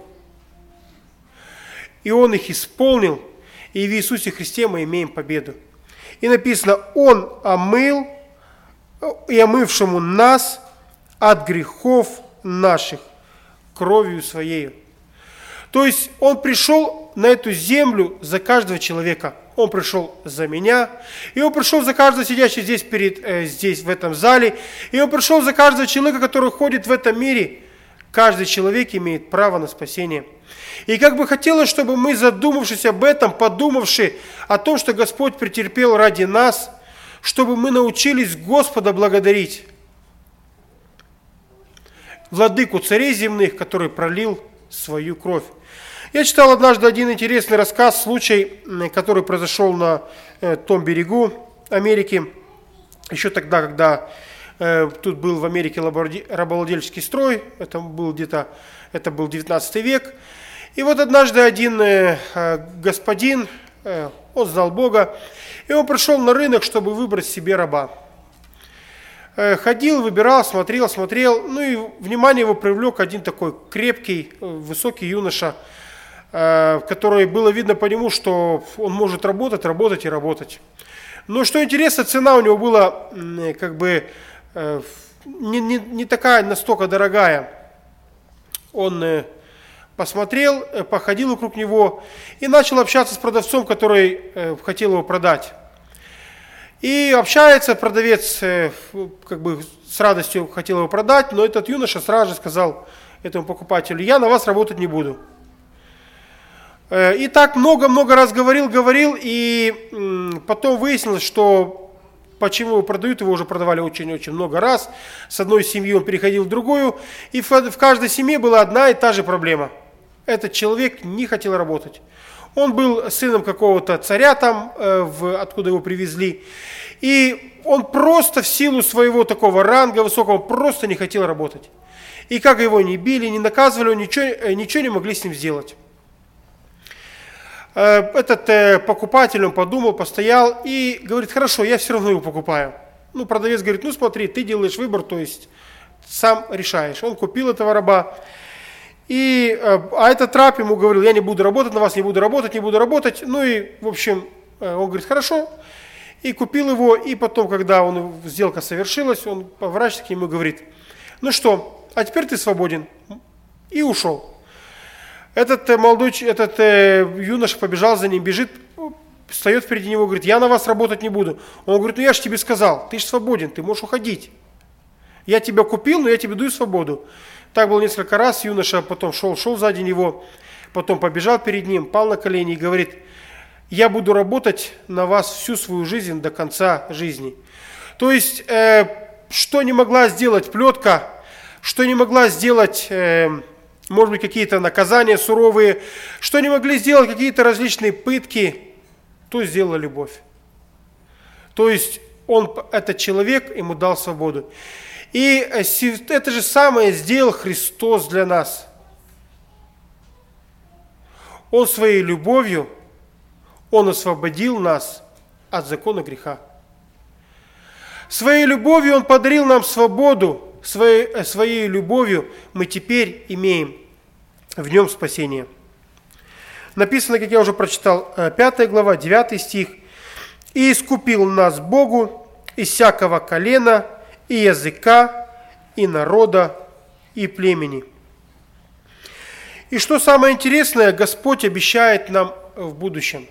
И Он их исполнил, и в Иисусе Христе мы имеем победу. И написано: Он омыл и омывшему нас от грехов наших кровью Своею. То есть Он пришел на эту землю за каждого человека. Он пришел за меня, и Он пришел за каждого сидящего здесь, перед, э, здесь, в этом зале, и Он пришел за каждого человека, который ходит в этом мире. Каждый человек имеет право на спасение. И как бы хотелось, чтобы мы, задумавшись об этом, подумавши о том, что Господь претерпел ради нас, чтобы мы научились Господа благодарить. Владыку царей земных, который пролил свою кровь. Я читал однажды один интересный рассказ, случай, который произошел на э, том берегу Америки, еще тогда, когда э, тут был в Америке рабовладельческий строй, это был где-то, это был девятнадцатый век. И вот однажды один э, господин, э, он знал Бога, и он пришел на рынок, чтобы выбрать себе раба. Ходил, выбирал, смотрел, смотрел, ну и внимание его привлек один такой крепкий, высокий юноша, которое было видно по нему, что он может работать, работать и работать. Но что интересно, цена у него была как бы не, не, не такая настолько дорогая. Он посмотрел, походил вокруг него и начал общаться с продавцом, который хотел его продать. И общается, продавец как бы с радостью хотел его продать, но этот юноша сразу же сказал этому покупателю: я на вас работать не буду. И так много-много раз говорил, говорил, и потом выяснилось, что почему его продают, его уже продавали очень-очень много раз. С одной семьи он переходил в другую, и в каждой семье была одна и та же проблема. Этот человек не хотел работать. Он был сыном какого-то царя там, откуда его привезли, и он просто в силу своего такого ранга высокого просто не хотел работать. И как его не били, не наказывали, ничего, ничего не могли с ним сделать. Этот покупатель, он подумал, постоял и говорит: хорошо, я все равно его покупаю. Ну, продавец говорит: ну смотри, ты делаешь выбор, то есть сам решаешь. Он купил этого раба, и, а этот раб ему говорил: я не буду работать на вас, не буду работать, не буду работать. Ну и, в общем, он говорит: хорошо, и купил его, и потом, когда он, сделка совершилась, он поворачивается к нему и говорит: ну что, а теперь ты свободен. И ушел. Этот молодой, этот э, юноша побежал за ним, бежит, встает впереди него, говорит: я на вас работать не буду. Он говорит: ну я же тебе сказал, ты же свободен, ты можешь уходить. Я тебя купил, но я тебе даю свободу. Так было несколько раз, юноша потом шел, шел сзади него, потом побежал перед ним, пал на колени и говорит: я буду работать на вас всю свою жизнь до конца жизни. То есть, э, что не могла сделать плетка, что не могла сделать... Э, может быть, какие-то наказания суровые, что не могли сделать какие-то различные пытки, то сделала любовь. То есть, он, этот человек ему дал свободу. И это же самое сделал Христос для нас. Он своей любовью, Он освободил нас от закона греха. Своей любовью Он подарил нам свободу. Своей, своей любовью мы теперь имеем в нем спасение. Написано, как я уже прочитал, пятая глава, девятый стих. «И искупил нас Богу из всякого колена, и языка, и народа, и племени». И что самое интересное, Господь обещает нам в будущем.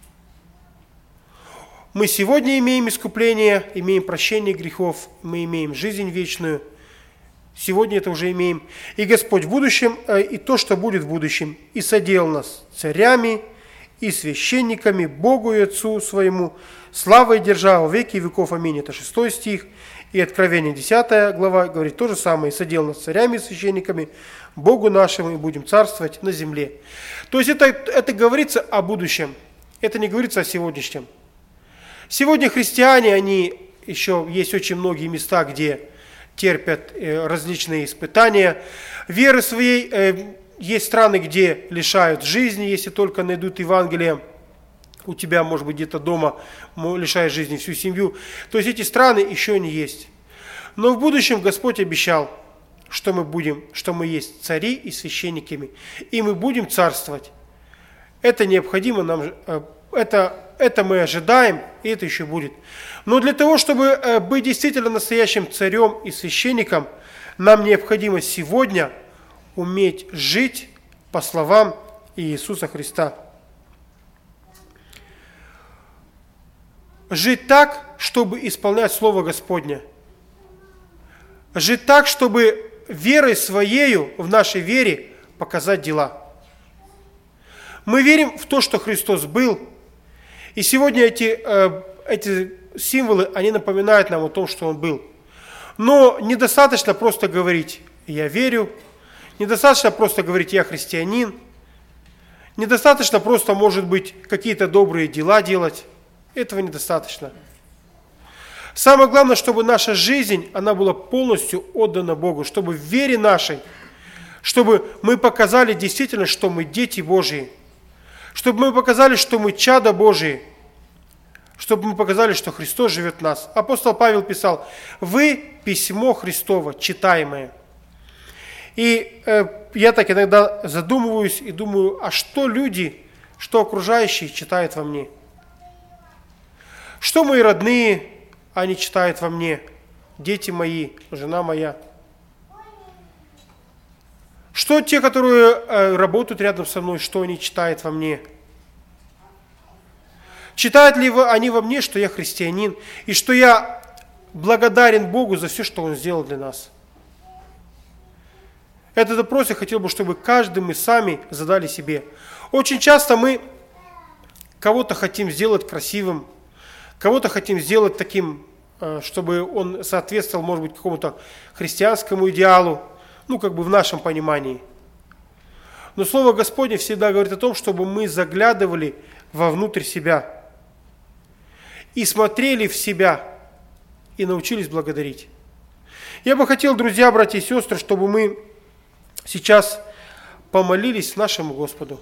Мы сегодня имеем искупление, имеем прощение грехов, мы имеем жизнь вечную. Сегодня это уже имеем. И Господь в будущем, и то, что будет в будущем, и соделал нас царями и священниками Богу и Отцу своему, славой держа во веки веков. Аминь. Это шестой стих. И Откровение десятая глава говорит то же самое. И соделал нас царями и священниками Богу нашему, и будем царствовать на земле. То есть это, это говорится о будущем. Это не говорится о сегодняшнем. Сегодня христиане, они еще есть очень многие места, где терпят различные испытания веры своей. Есть страны, где лишают жизни, если только найдут Евангелие. У тебя, может быть, где-то дома лишают жизни всю семью. То есть эти страны еще не есть. Но в будущем Господь обещал, что мы будем, что мы есть цари и священниками, и мы будем царствовать. Это необходимо нам, это, это мы ожидаем, и это еще будет. Но для того, чтобы быть действительно настоящим царем и священником, нам необходимо сегодня уметь жить по словам Иисуса Христа. Жить так, чтобы исполнять Слово Господне. Жить так, чтобы верой своею, в нашей вере, показать дела. Мы верим в то, что Христос был. И сегодня эти, эти символы, они напоминают нам о том, что Он был. Но недостаточно просто говорить «я верю», недостаточно просто говорить «я христианин», недостаточно просто, может быть, какие-то добрые дела делать. Этого недостаточно. Самое главное, чтобы наша жизнь, она была полностью отдана Богу, чтобы в вере нашей, чтобы мы показали действительно, что мы дети Божьи, чтобы мы показали, что мы чада Божьи, чтобы мы показали, что Христос живет в нас. Апостол Павел писал: «Вы – письмо Христово, читаемое». И э, я так иногда задумываюсь и думаю, а что люди, что окружающие читают во мне? Что мои родные, они читают во мне? Дети мои, жена моя. Что те, которые э, работают рядом со мной, что они читают во мне? Читают ли они во мне, что я христианин, и что я благодарен Богу за все, что Он сделал для нас? Этот вопрос я хотел бы, чтобы каждый мы сами задали себе. Очень часто мы кого-то хотим сделать красивым, кого-то хотим сделать таким, чтобы он соответствовал, может быть, какому-то христианскому идеалу, ну, как бы в нашем понимании. Но Слово Господне всегда говорит о том, чтобы мы заглядывали вовнутрь себя и смотрели в себя и научились благодарить. Я бы хотел, друзья, братья и сестры, чтобы мы сейчас помолились нашему Господу,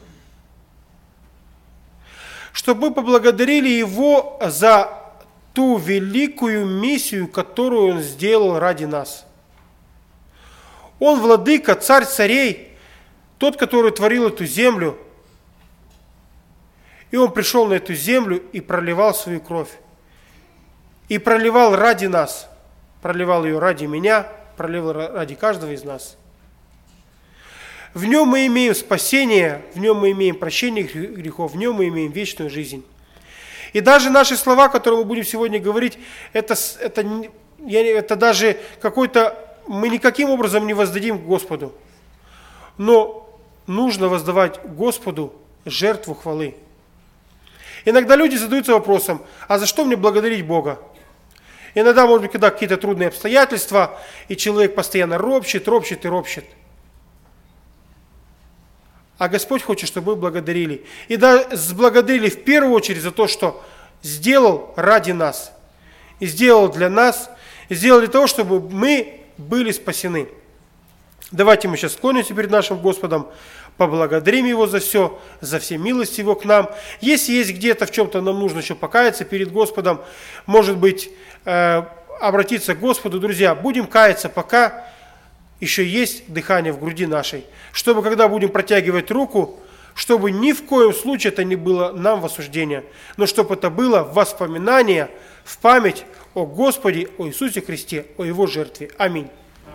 чтобы мы поблагодарили Его за ту великую миссию, которую Он сделал ради нас. Он владыка, царь царей, тот, который творил эту землю, и Он пришел на эту землю и проливал свою кровь. И проливал ради нас, проливал ее ради меня, проливал ради каждого из нас. В Нем мы имеем спасение, в Нем мы имеем прощение грехов, в Нем мы имеем вечную жизнь. И даже наши слова, которые мы будем сегодня говорить, это, это, это даже какой-то, мы никаким образом не воздадим Господу. Но нужно воздавать Господу жертву хвалы. Иногда люди задаются вопросом, а за что мне благодарить Бога? Иногда, может быть, когда какие-то трудные обстоятельства, и человек постоянно ропщет, ропщет и ропщет. А Господь хочет, чтобы мы благодарили. И да, благодарили в первую очередь за то, что сделал ради нас. И сделал для нас, и сделал для того, чтобы мы были спасены. Давайте мы сейчас склонимся перед нашим Господом, поблагодарим Его за все, за все милости Его к нам. Если есть где-то в чем-то нам нужно еще покаяться перед Господом, может быть, э, обратиться к Господу, друзья, будем каяться, пока еще есть дыхание в груди нашей, чтобы, когда будем протягивать руку, чтобы ни в коем случае это не было нам в осуждение, но чтобы это было в воспоминание, в память о Господе, о Иисусе Христе, о Его жертве. Аминь.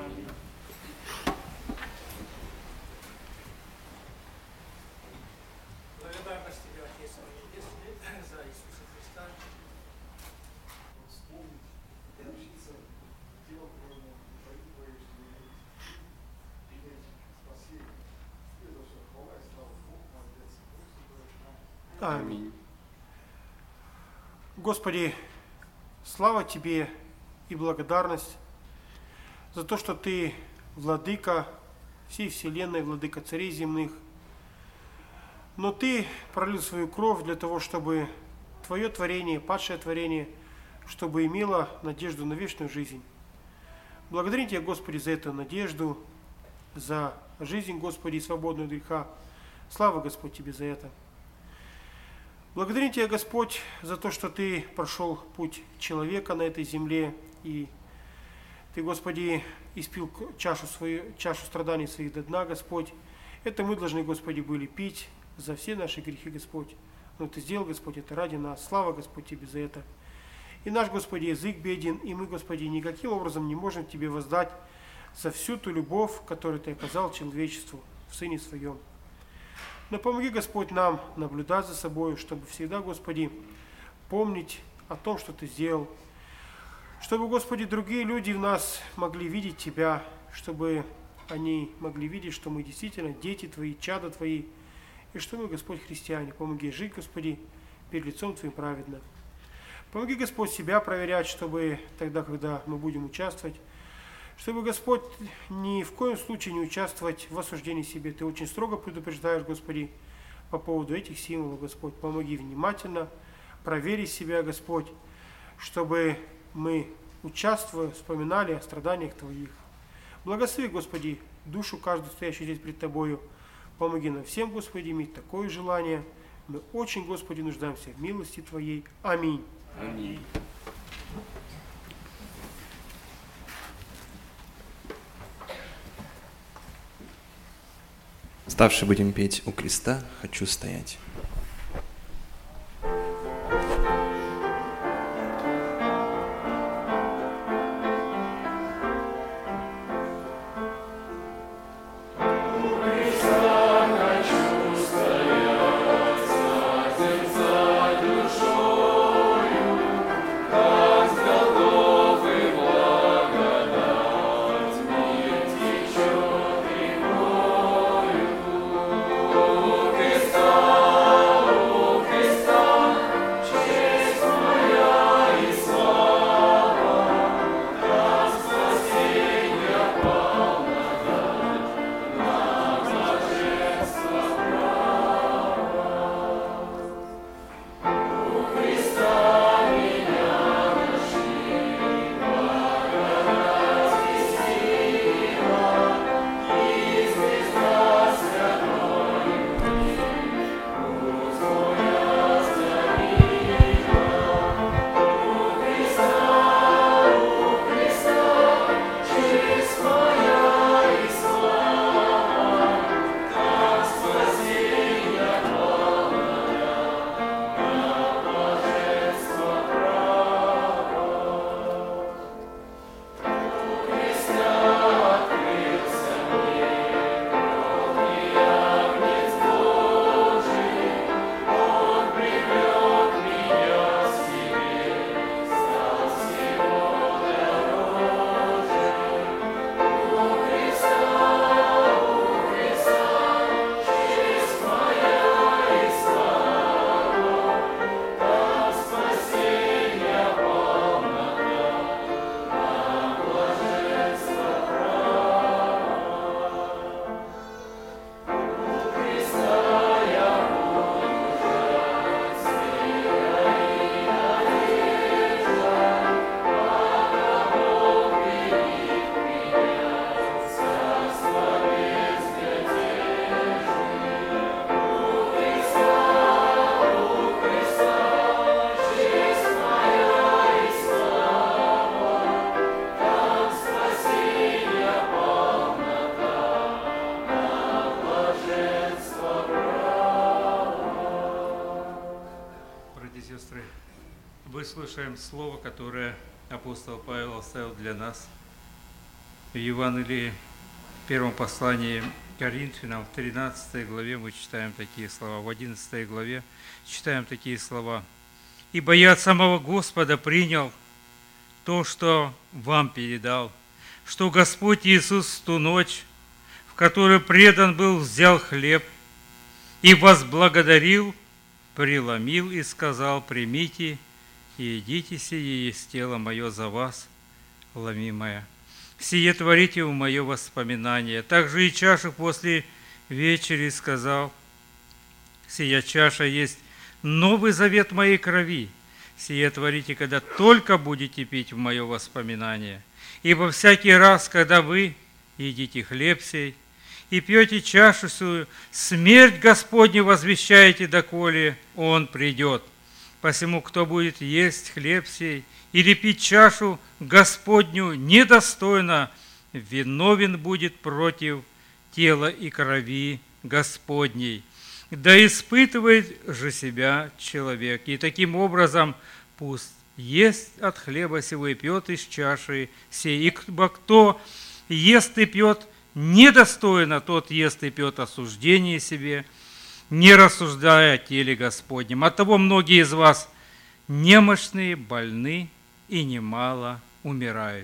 Аминь. Господи, слава Тебе и благодарность за то, что Ты владыка всей вселенной, владыка царей земных. Но Ты пролил свою кровь для того, чтобы Твое творение, падшее творение, чтобы имело надежду на вечную жизнь. Благодарим Тебя, Господи, за эту надежду, за жизнь, Господи, свободную от греха. Слава, Господь, Тебе за это. Благодарим Тебя, Господь, за то, что Ты прошел путь человека на этой земле, и Ты, Господи, испил чашу, свою, чашу страданий своих до дна, Господь. Это мы должны, Господи, были пить за все наши грехи, Господь. Но Ты сделал, Господь, это ради нас. Слава, Господь, Тебе за это. И наш, Господи, язык беден, и мы, Господи, никаким образом не можем Тебе воздать за всю ту любовь, которую Ты оказал человечеству в Сыне Своем. Но помоги, Господь, нам наблюдать за собой, чтобы всегда, Господи, помнить о том, что Ты сделал. Чтобы, Господи, другие люди в нас могли видеть Тебя, чтобы они могли видеть, что мы действительно дети Твои, чада Твои, и что мы, Господь, христиане. Помоги жить, Господи, перед лицом Твоим праведно. Помоги, Господь, себя проверять, чтобы тогда, когда мы будем участвовать, чтобы, Господь, ни в коем случае не участвовать в осуждении себе. Ты очень строго предупреждаешь, Господи, по поводу этих символов, Господь. Помоги внимательно проверить себя, Господь, чтобы мы, участвуя, вспоминали о страданиях Твоих. Благослови, Господи, душу каждую, стоящую здесь пред Тобою. Помоги нам всем, Господи, иметь такое желание. Мы очень, Господи, нуждаемся в милости Твоей. Аминь. Аминь. Вставши будем петь у креста «Хочу стоять». Выслушаем слово, которое апостол Павел оставил для нас в Евангелии, в первом послании Коринфянам, в тринадцатой главе мы читаем такие слова, в одиннадцатой главе читаем такие слова. «Ибо я от самого Господа принял то, что вам передал, что Господь Иисус в ту ночь, в которую предан был, взял хлеб и возблагодарил, преломил и сказал: примите и едите сие, есть тело мое за вас, ломимое. Сие творите в мое воспоминание. Также и чашу после вечери сказал: сия чаша есть новый завет моей крови. Сие творите, когда только будете пить в мое воспоминание. Ибо всякий раз, когда вы едите хлеб сей и пьете чашу сию, смерть Господню возвещаете, доколе Он придет. Посему, кто будет есть хлеб сей или пить чашу Господню недостойно, виновен будет против тела и крови Господней. Да испытывает же себя человек, и таким образом пусть ест от хлеба сего и пьет из чаши сей. Ибо кто ест и пьет недостойно, тот ест и пьет осуждение себе, не рассуждая о теле Господнем. Оттого многие из вас немощные, больны и немало умирают».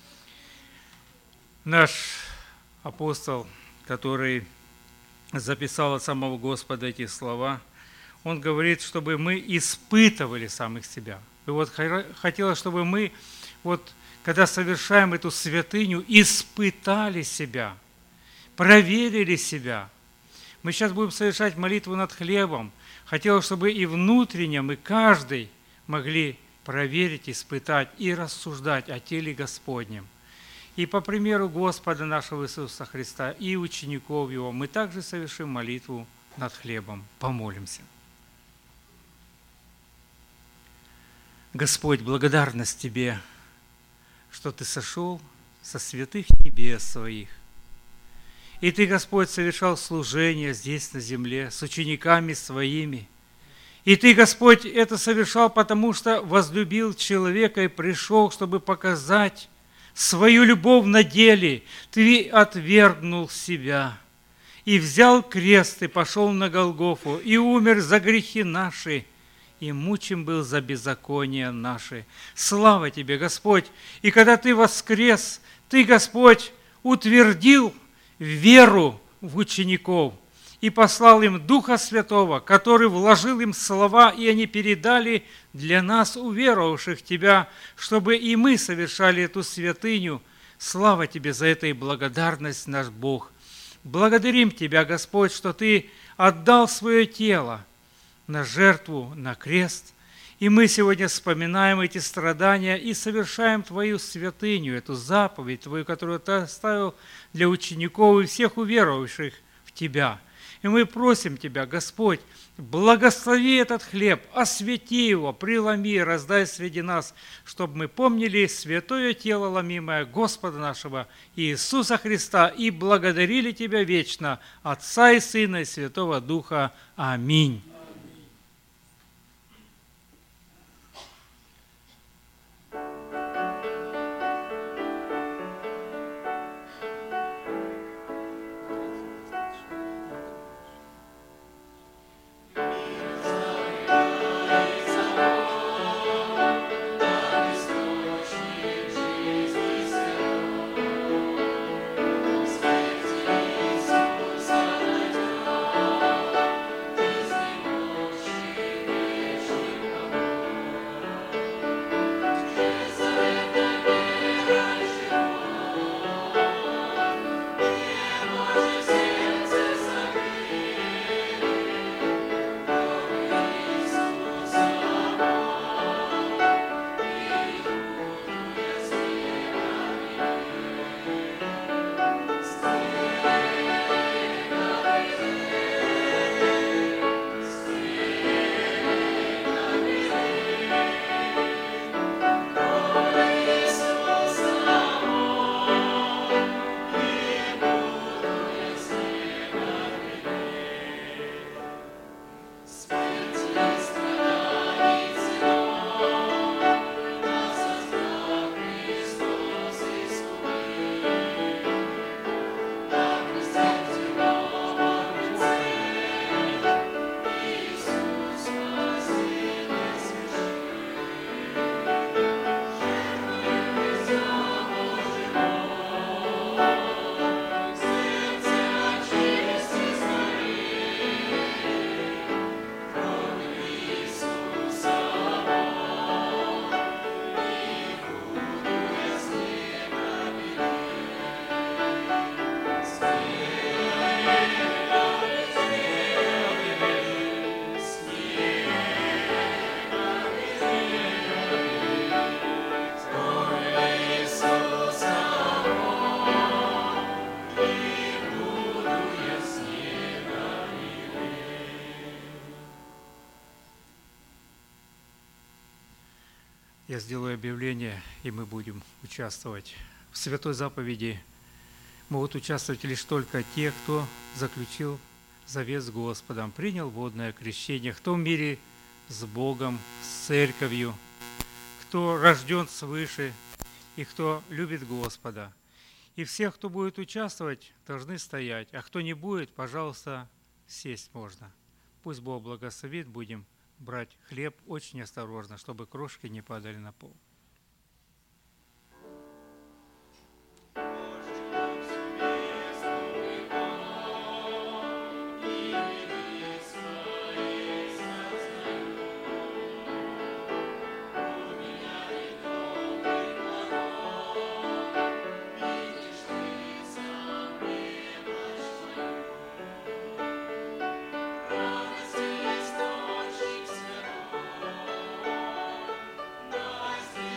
Наш апостол, который записал от самого Господа эти слова, он говорит, чтобы мы испытывали самих себя. И вот хотелось, чтобы мы, вот, когда совершаем эту святыню, испытали себя, проверили себя. Мы сейчас будем совершать молитву над хлебом. Хотелось, чтобы и внутренне мы каждый могли проверить, испытать и рассуждать о теле Господнем. И по примеру Господа нашего Иисуса Христа и учеников Его мы также совершим молитву над хлебом. Помолимся. Господь, благодарность Тебе, что Ты сошел со святых небес Своих И Ты, Господь, совершал служение здесь на земле с учениками Своими. И Ты, Господь, это совершал, потому что возлюбил человека и пришел, чтобы показать свою любовь на деле. Ты отвергнул себя и взял крест, и пошел на Голгофу, и умер за грехи наши, и мучим был за беззакония наши. Слава Тебе, Господь! И когда Ты воскрес, Ты, Господь, утвердил веру в учеников и послал им Духа Святого, который вложил им слова, и они передали для нас, уверовавших Тебя, чтобы и мы совершали эту святыню. Слава Тебе за это и благодарность, наш Бог! Благодарим Тебя, Господь, что Ты отдал свое тело на жертву, на крест, и мы сегодня вспоминаем эти страдания и совершаем Твою святыню, эту заповедь Твою, которую Ты оставил для учеников и всех уверовавших в Тебя. И мы просим Тебя, Господь, благослови этот хлеб, освети его, преломи, раздай среди нас, чтобы мы помнили святое тело ломимое Господа нашего Иисуса Христа и благодарили Тебя вечно, Отца и Сына и Святого Духа. Аминь. Я сделаю объявление, и мы будем участвовать. В святой заповеди могут участвовать лишь только те, кто заключил завет с Господом, принял водное крещение, кто в мире с Богом, с церковью, кто рожден свыше и кто любит Господа. И всех, кто будет участвовать, должны стоять, а кто не будет, пожалуйста, сесть можно. Пусть Бог благословит, будем брать хлеб очень осторожно, чтобы крошки не падали на пол. Радость источник святой,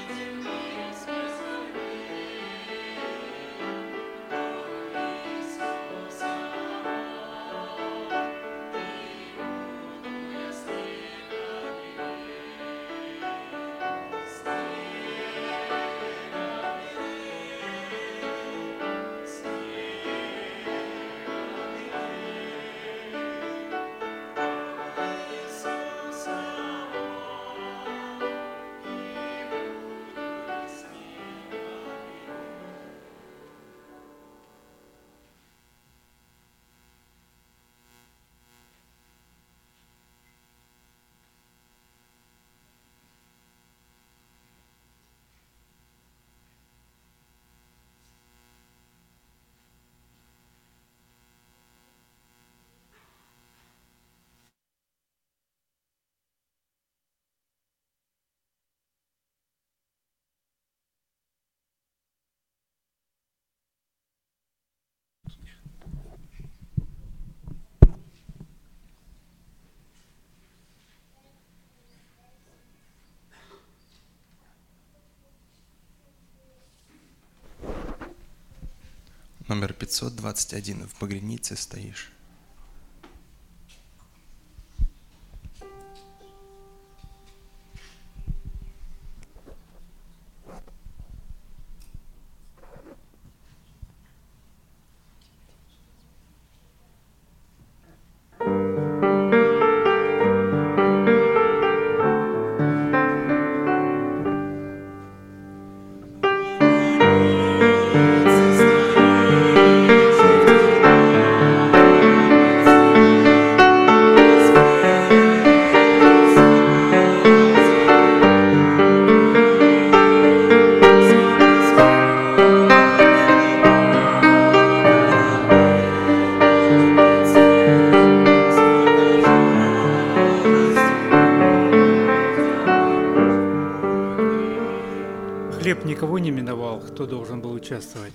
номер пятьсот двадцать один. В Багрянице стоишь. Хлеб никого не миновал, кто должен был участвовать.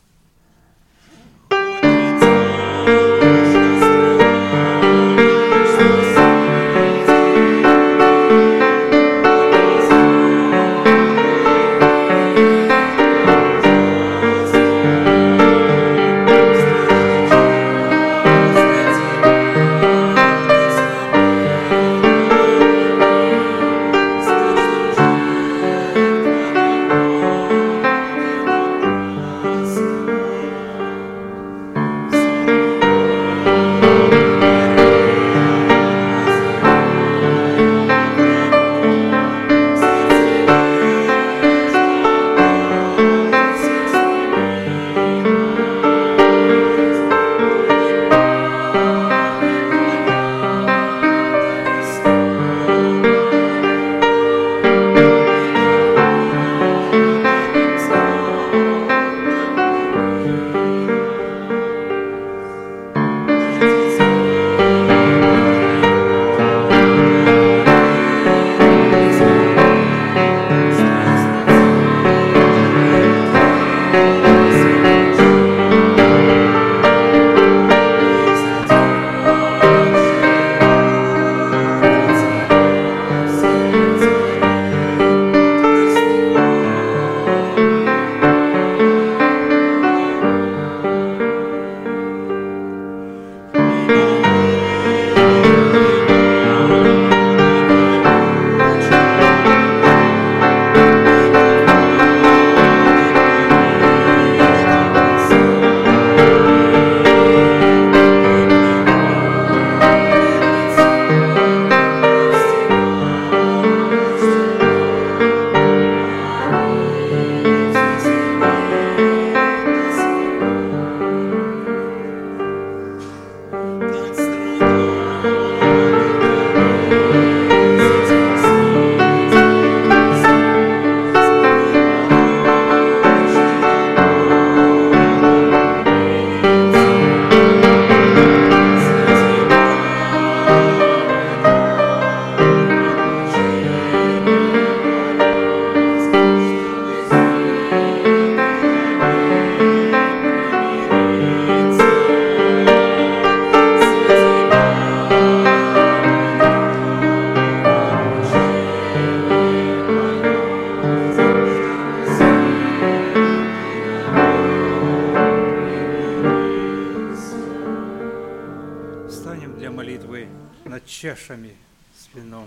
Чашами с вином.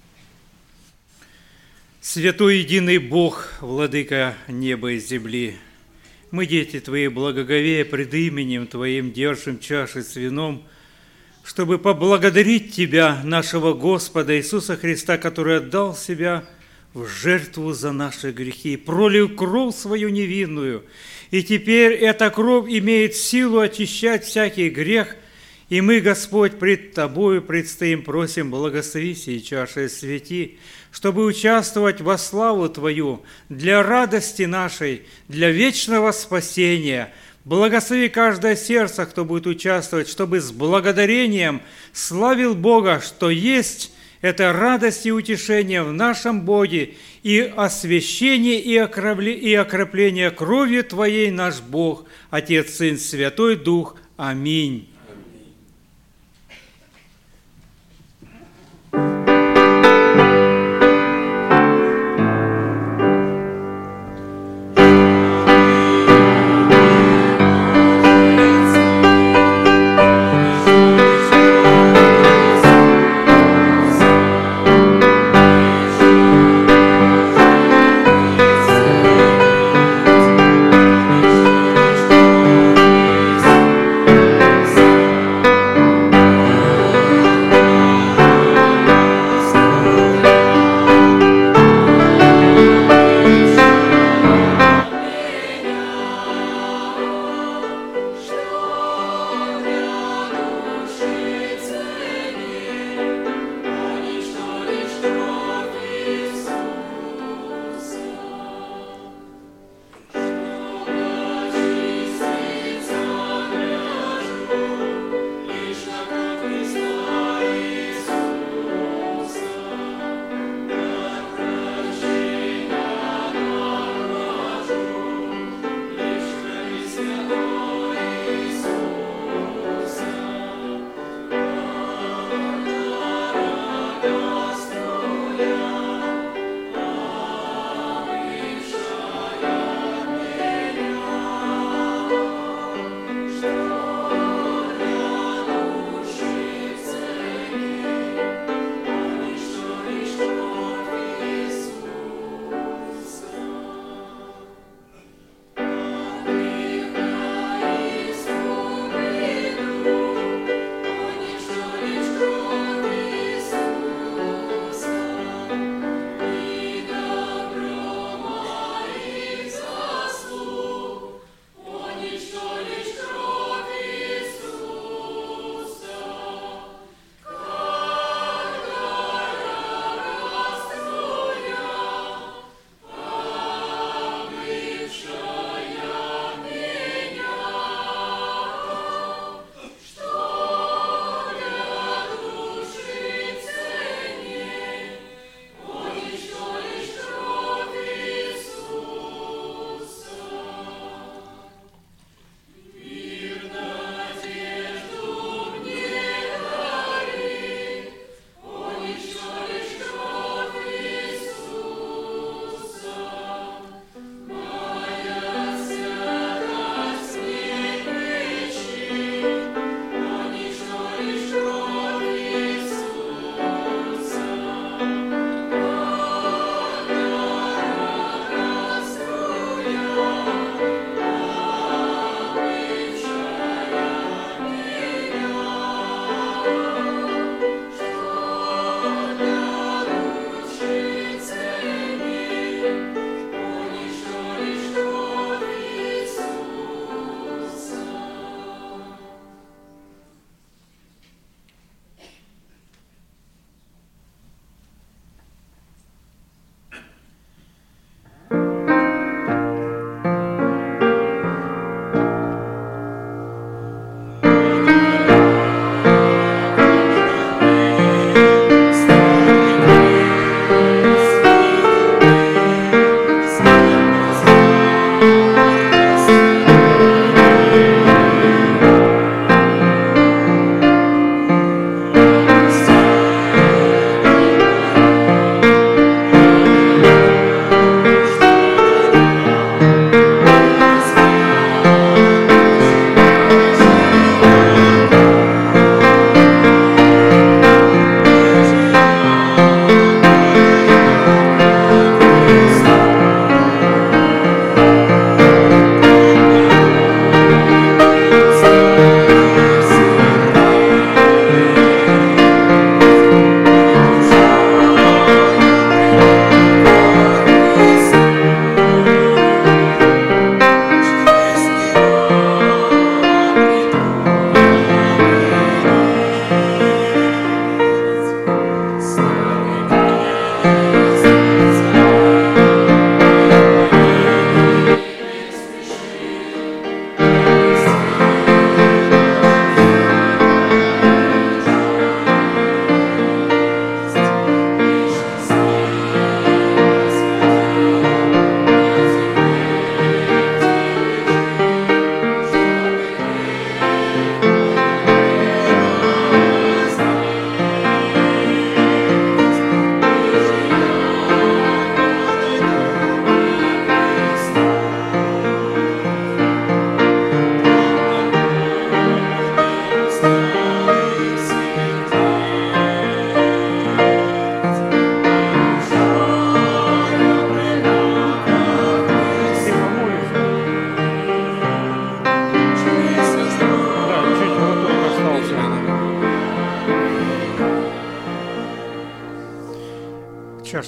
Святой единый Бог, владыка неба и земли, мы, дети Твои, благоговея пред именем Твоим, держим чаши с вином, чтобы поблагодарить Тебя, нашего Господа Иисуса Христа, который отдал Себя в жертву за наши грехи, пролил кровь свою невинную, и теперь эта кровь имеет силу очищать всякий грех. И мы, Господь, пред Тобою предстоим, просим, благослови сии чаши, свети, чтобы участвовать во славу Твою для радости нашей, для вечного спасения. Благослови каждое сердце, кто будет участвовать, чтобы с благодарением славил Бога, что есть это радость и утешение в нашем Боге, и освящение и окропление кровью Твоей наш Бог, Отец, Сын, Святой Дух. Аминь.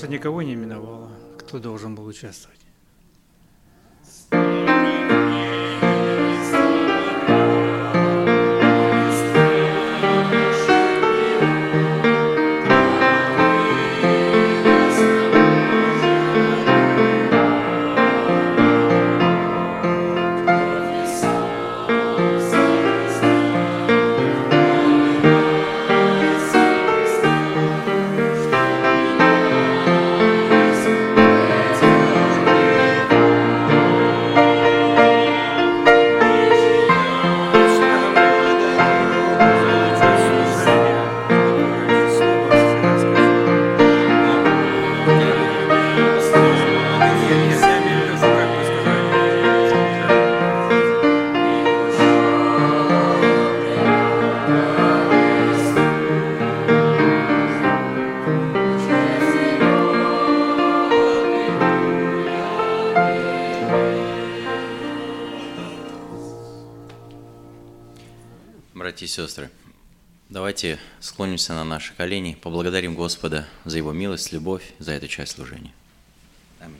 Саша никого не именовала, кто должен был участвовать. Братья и сестры, давайте склонимся на наши колени, поблагодарим Господа за Его милость, любовь, за эту часть служения. Аминь.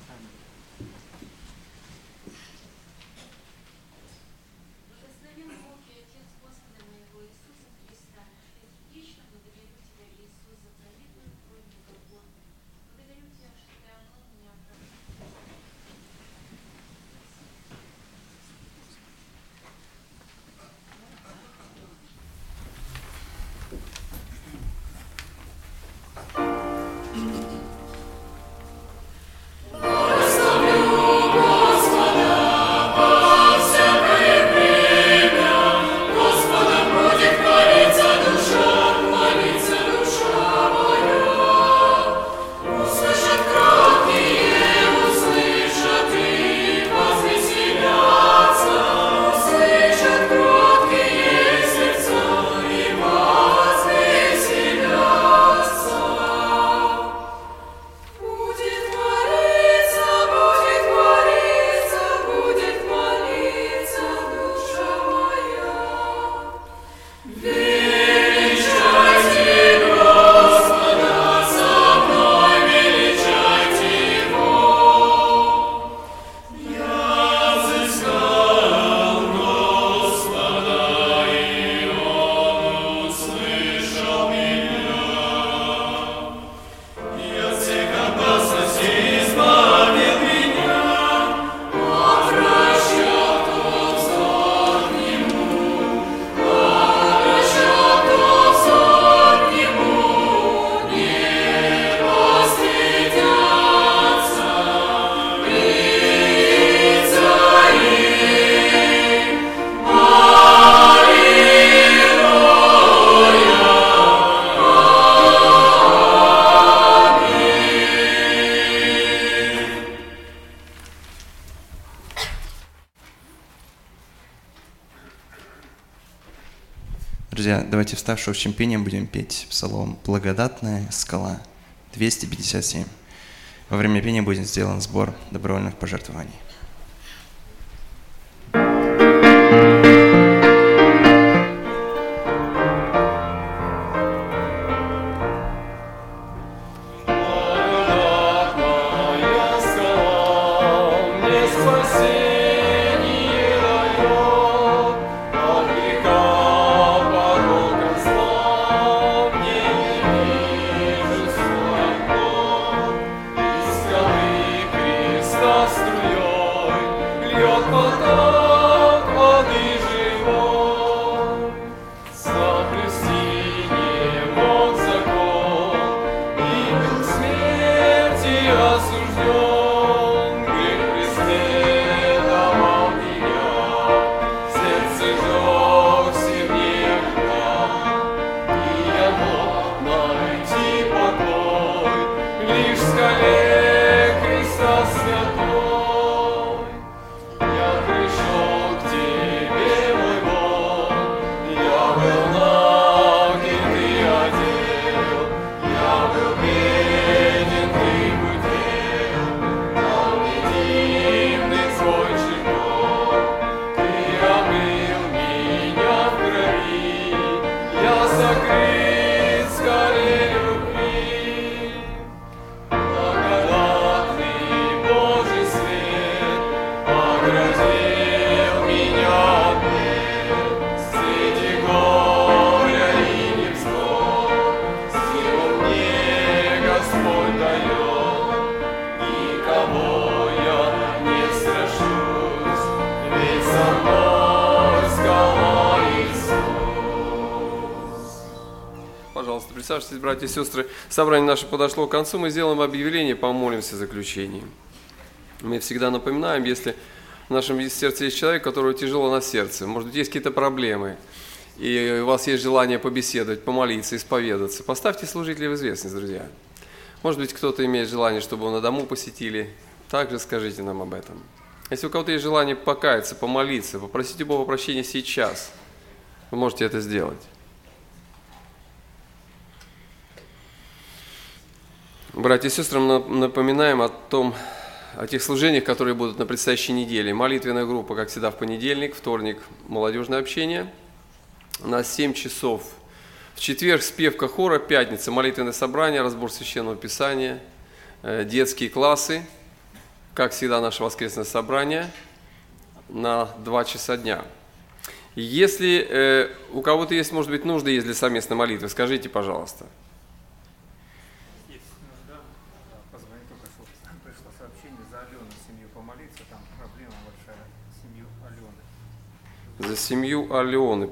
Друзья, давайте вставши общим пением будем петь псалом «Благодатная скала» двести пятьдесят семь. Во время пения будет сделан сбор добровольных пожертвований. Христа святой, я пришел. Присаживайтесь, братья и сестры. Собрание наше подошло к концу. Мы сделаем объявление, помолимся в заключении. Мы всегда напоминаем, если в нашем сердце есть человек, которого тяжело на сердце, может быть, есть какие-то проблемы, и у вас есть желание побеседовать, помолиться, исповедаться, поставьте служителей в известность, друзья. Может быть, кто-то имеет желание, чтобы его на дому посетили, также скажите нам об этом. Если у кого-то есть желание покаяться, помолиться, попросить у Бога прощения сейчас, вы можете это сделать. Братья и сестры, мы напоминаем о том, о тех служениях, которые будут на предстоящей неделе. Молитвенная группа, как всегда, в понедельник, вторник молодежное общение на семь часов. В четверг спевка хора, пятница молитвенное собрание, разбор священного писания, детские классы, как всегда, наше воскресное собрание на два часа дня. Если э, у кого-то есть, может быть, нужды есть для совместной молитвы, скажите, пожалуйста. Есть нужда, позвони только что, пришло сообщение за Алену, семью помолиться, там проблема большая, семью Алены. За семью Алены